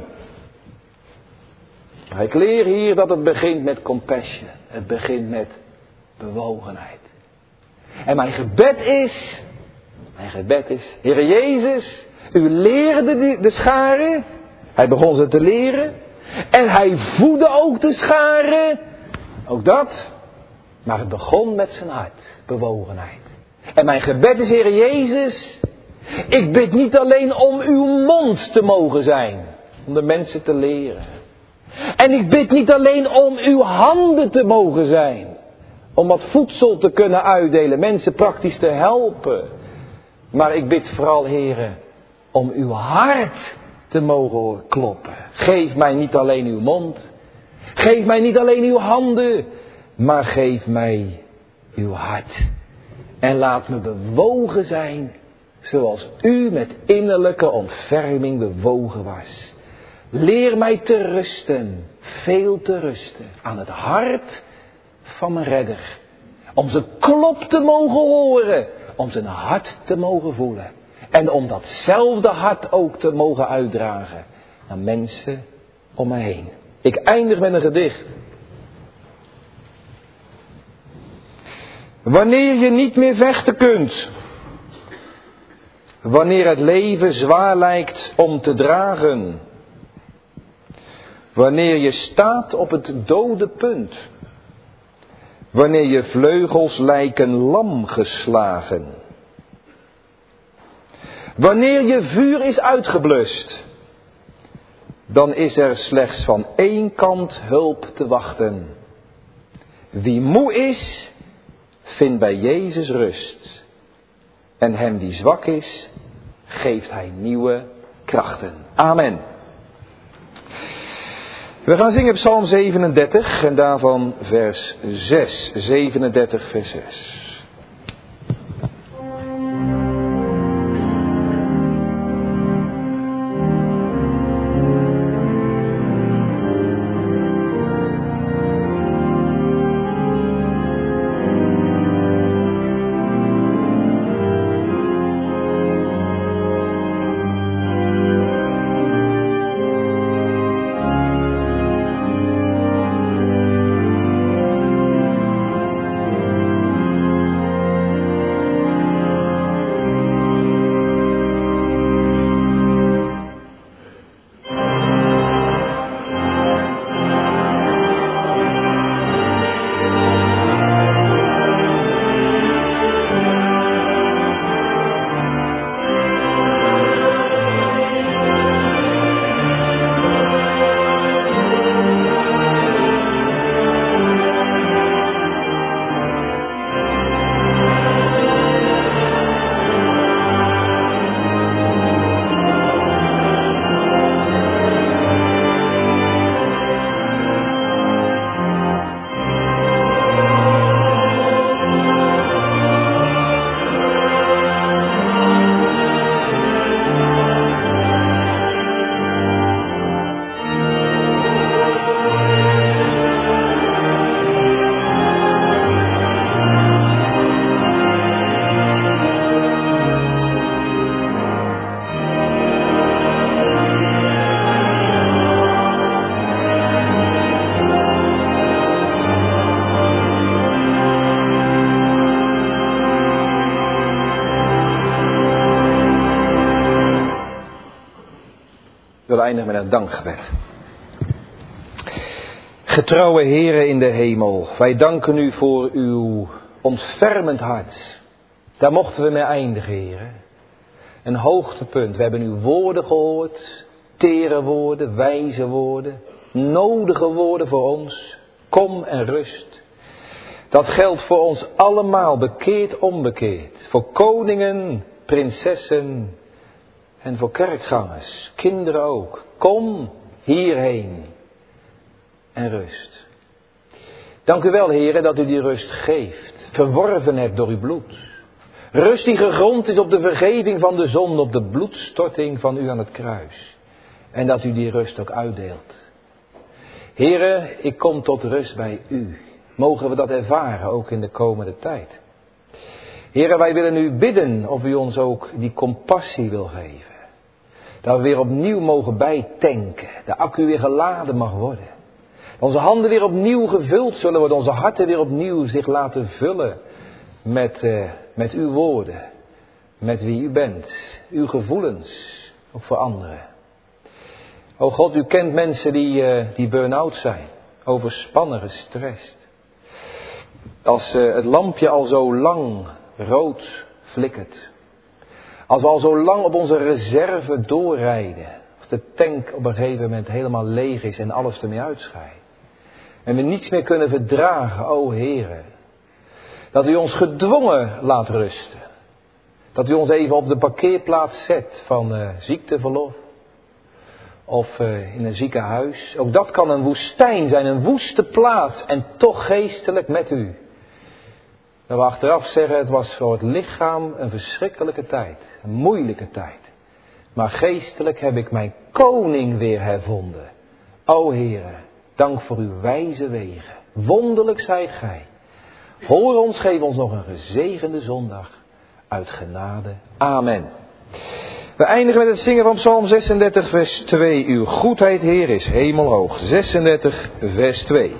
Maar ik leer hier dat het begint met compassion. Het begint met bewogenheid. En mijn gebed is. Mijn gebed is. Heere Jezus. U leerde de, de scharen. Hij begon ze te leren. En hij voedde ook de scharen. Ook dat. Maar het begon met zijn hart. Bewogenheid. En mijn gebed is, Heere Jezus. Ik bid niet alleen om uw mond te mogen zijn. Om de mensen te leren. En ik bid niet alleen om uw handen te mogen zijn. Om wat voedsel te kunnen uitdelen. Mensen praktisch te helpen. Maar ik bid vooral, Heere, om uw hart te mogen kloppen. Geef mij niet alleen uw mond. Geef mij niet alleen uw handen. Maar geef mij uw hart. En laat me bewogen zijn. Zoals u met innerlijke ontferming bewogen was. Leer mij te rusten, veel te rusten, aan het hart van mijn redder. Om zijn klop te mogen horen, om zijn hart te mogen voelen. En om datzelfde hart ook te mogen uitdragen naar mensen om mij heen. Ik eindig met een gedicht. Wanneer je niet meer vechten kunt. Wanneer het leven zwaar lijkt om te dragen. Wanneer je staat op het dode punt. Wanneer je vleugels lijken lam geslagen. Wanneer je vuur is uitgeblust. Dan is er slechts van één kant hulp te wachten. Wie moe is, vindt bij Jezus rust. En hem die zwak is, geeft hij nieuwe krachten. Amen. We gaan zingen Psalm zevenendertig en daarvan vers zes. zevenendertig vers zes. Ik wil eindigen met een dankgebed. Getrouwe Heere in de hemel, wij danken u voor uw ontfermend hart. Daar mochten we mee eindigen, Heere. Een hoogtepunt. We hebben uw woorden gehoord, tere woorden, wijze woorden, nodige woorden voor ons. Kom en rust. Dat geldt voor ons allemaal, bekeerd, onbekeerd. Voor koningen, prinsessen en voor kerkgangers, kinderen ook. Kom hierheen en rust. Dank u wel, Heere, dat u die rust geeft, verworven hebt door uw bloed. Rust die gegrond is op de vergeving van de zonde, op de bloedstorting van u aan het kruis. En dat u die rust ook uitdeelt. Heere, ik kom tot rust bij u. Mogen we dat ervaren, ook in de komende tijd. Heere, wij willen u bidden of u ons ook die compassie wil geven. Dat we weer opnieuw mogen bijtanken. De accu weer geladen mag worden. Onze handen weer opnieuw gevuld zullen worden. Onze harten weer opnieuw zich laten vullen met, uh, met uw woorden. Met wie u bent. Uw gevoelens. Ook voor anderen. O God, u kent mensen die, uh, die burn-out zijn. Overspannen, gestrest. Als uh, het lampje al zo lang rood flikkert. Als we al zo lang op onze reserve doorrijden. Als de tank op een gegeven moment helemaal leeg is en alles ermee uitscheidt. En we niets meer kunnen verdragen, o Heere. Dat u ons gedwongen laat rusten. Dat u ons even op de parkeerplaats zet van uh, ziekteverlof. Of uh, in een ziekenhuis. Ook dat kan een woestijn zijn, een woeste plaats. En toch geestelijk met u. Dat we achteraf zeggen, het was voor het lichaam een verschrikkelijke tijd. Een moeilijke tijd. maar geestelijk heb ik mijn koning weer hervonden. O Heere, dank voor uw wijze wegen. Wonderlijk zijt gij. Hoor ons, geef ons nog een gezegende zondag. Uit genade. Amen. We eindigen met het zingen van Psalm zesendertig, vers twee. Uw goedheid, Heer, is hemelhoog. zesendertig, vers twee.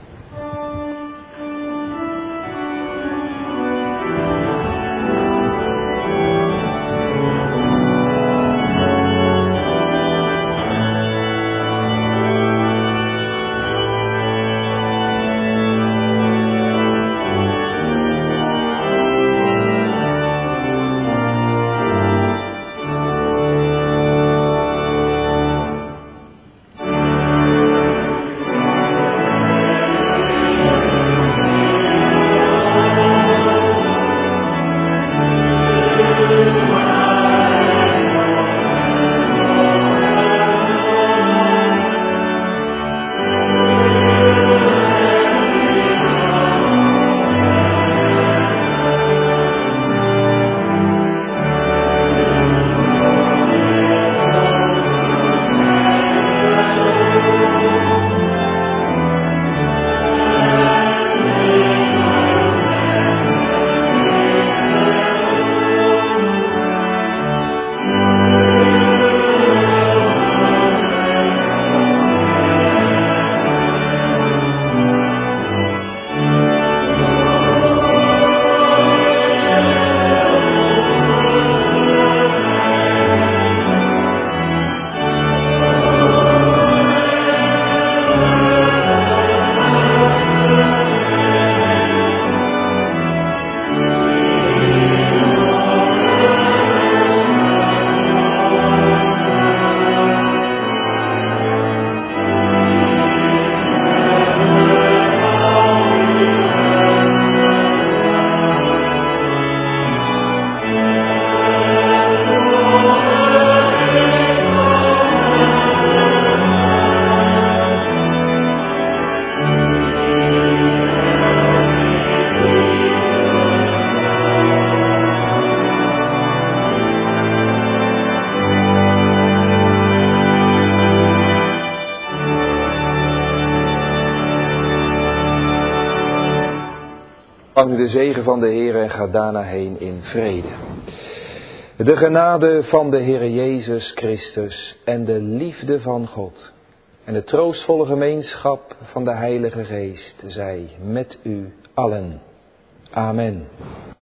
Ontvang nu de zegen van de Heer en ga daarna heen in vrede. De genade van de Heer Jezus Christus en de liefde van God en de troostvolle gemeenschap van de Heilige Geest zij met u allen. Amen.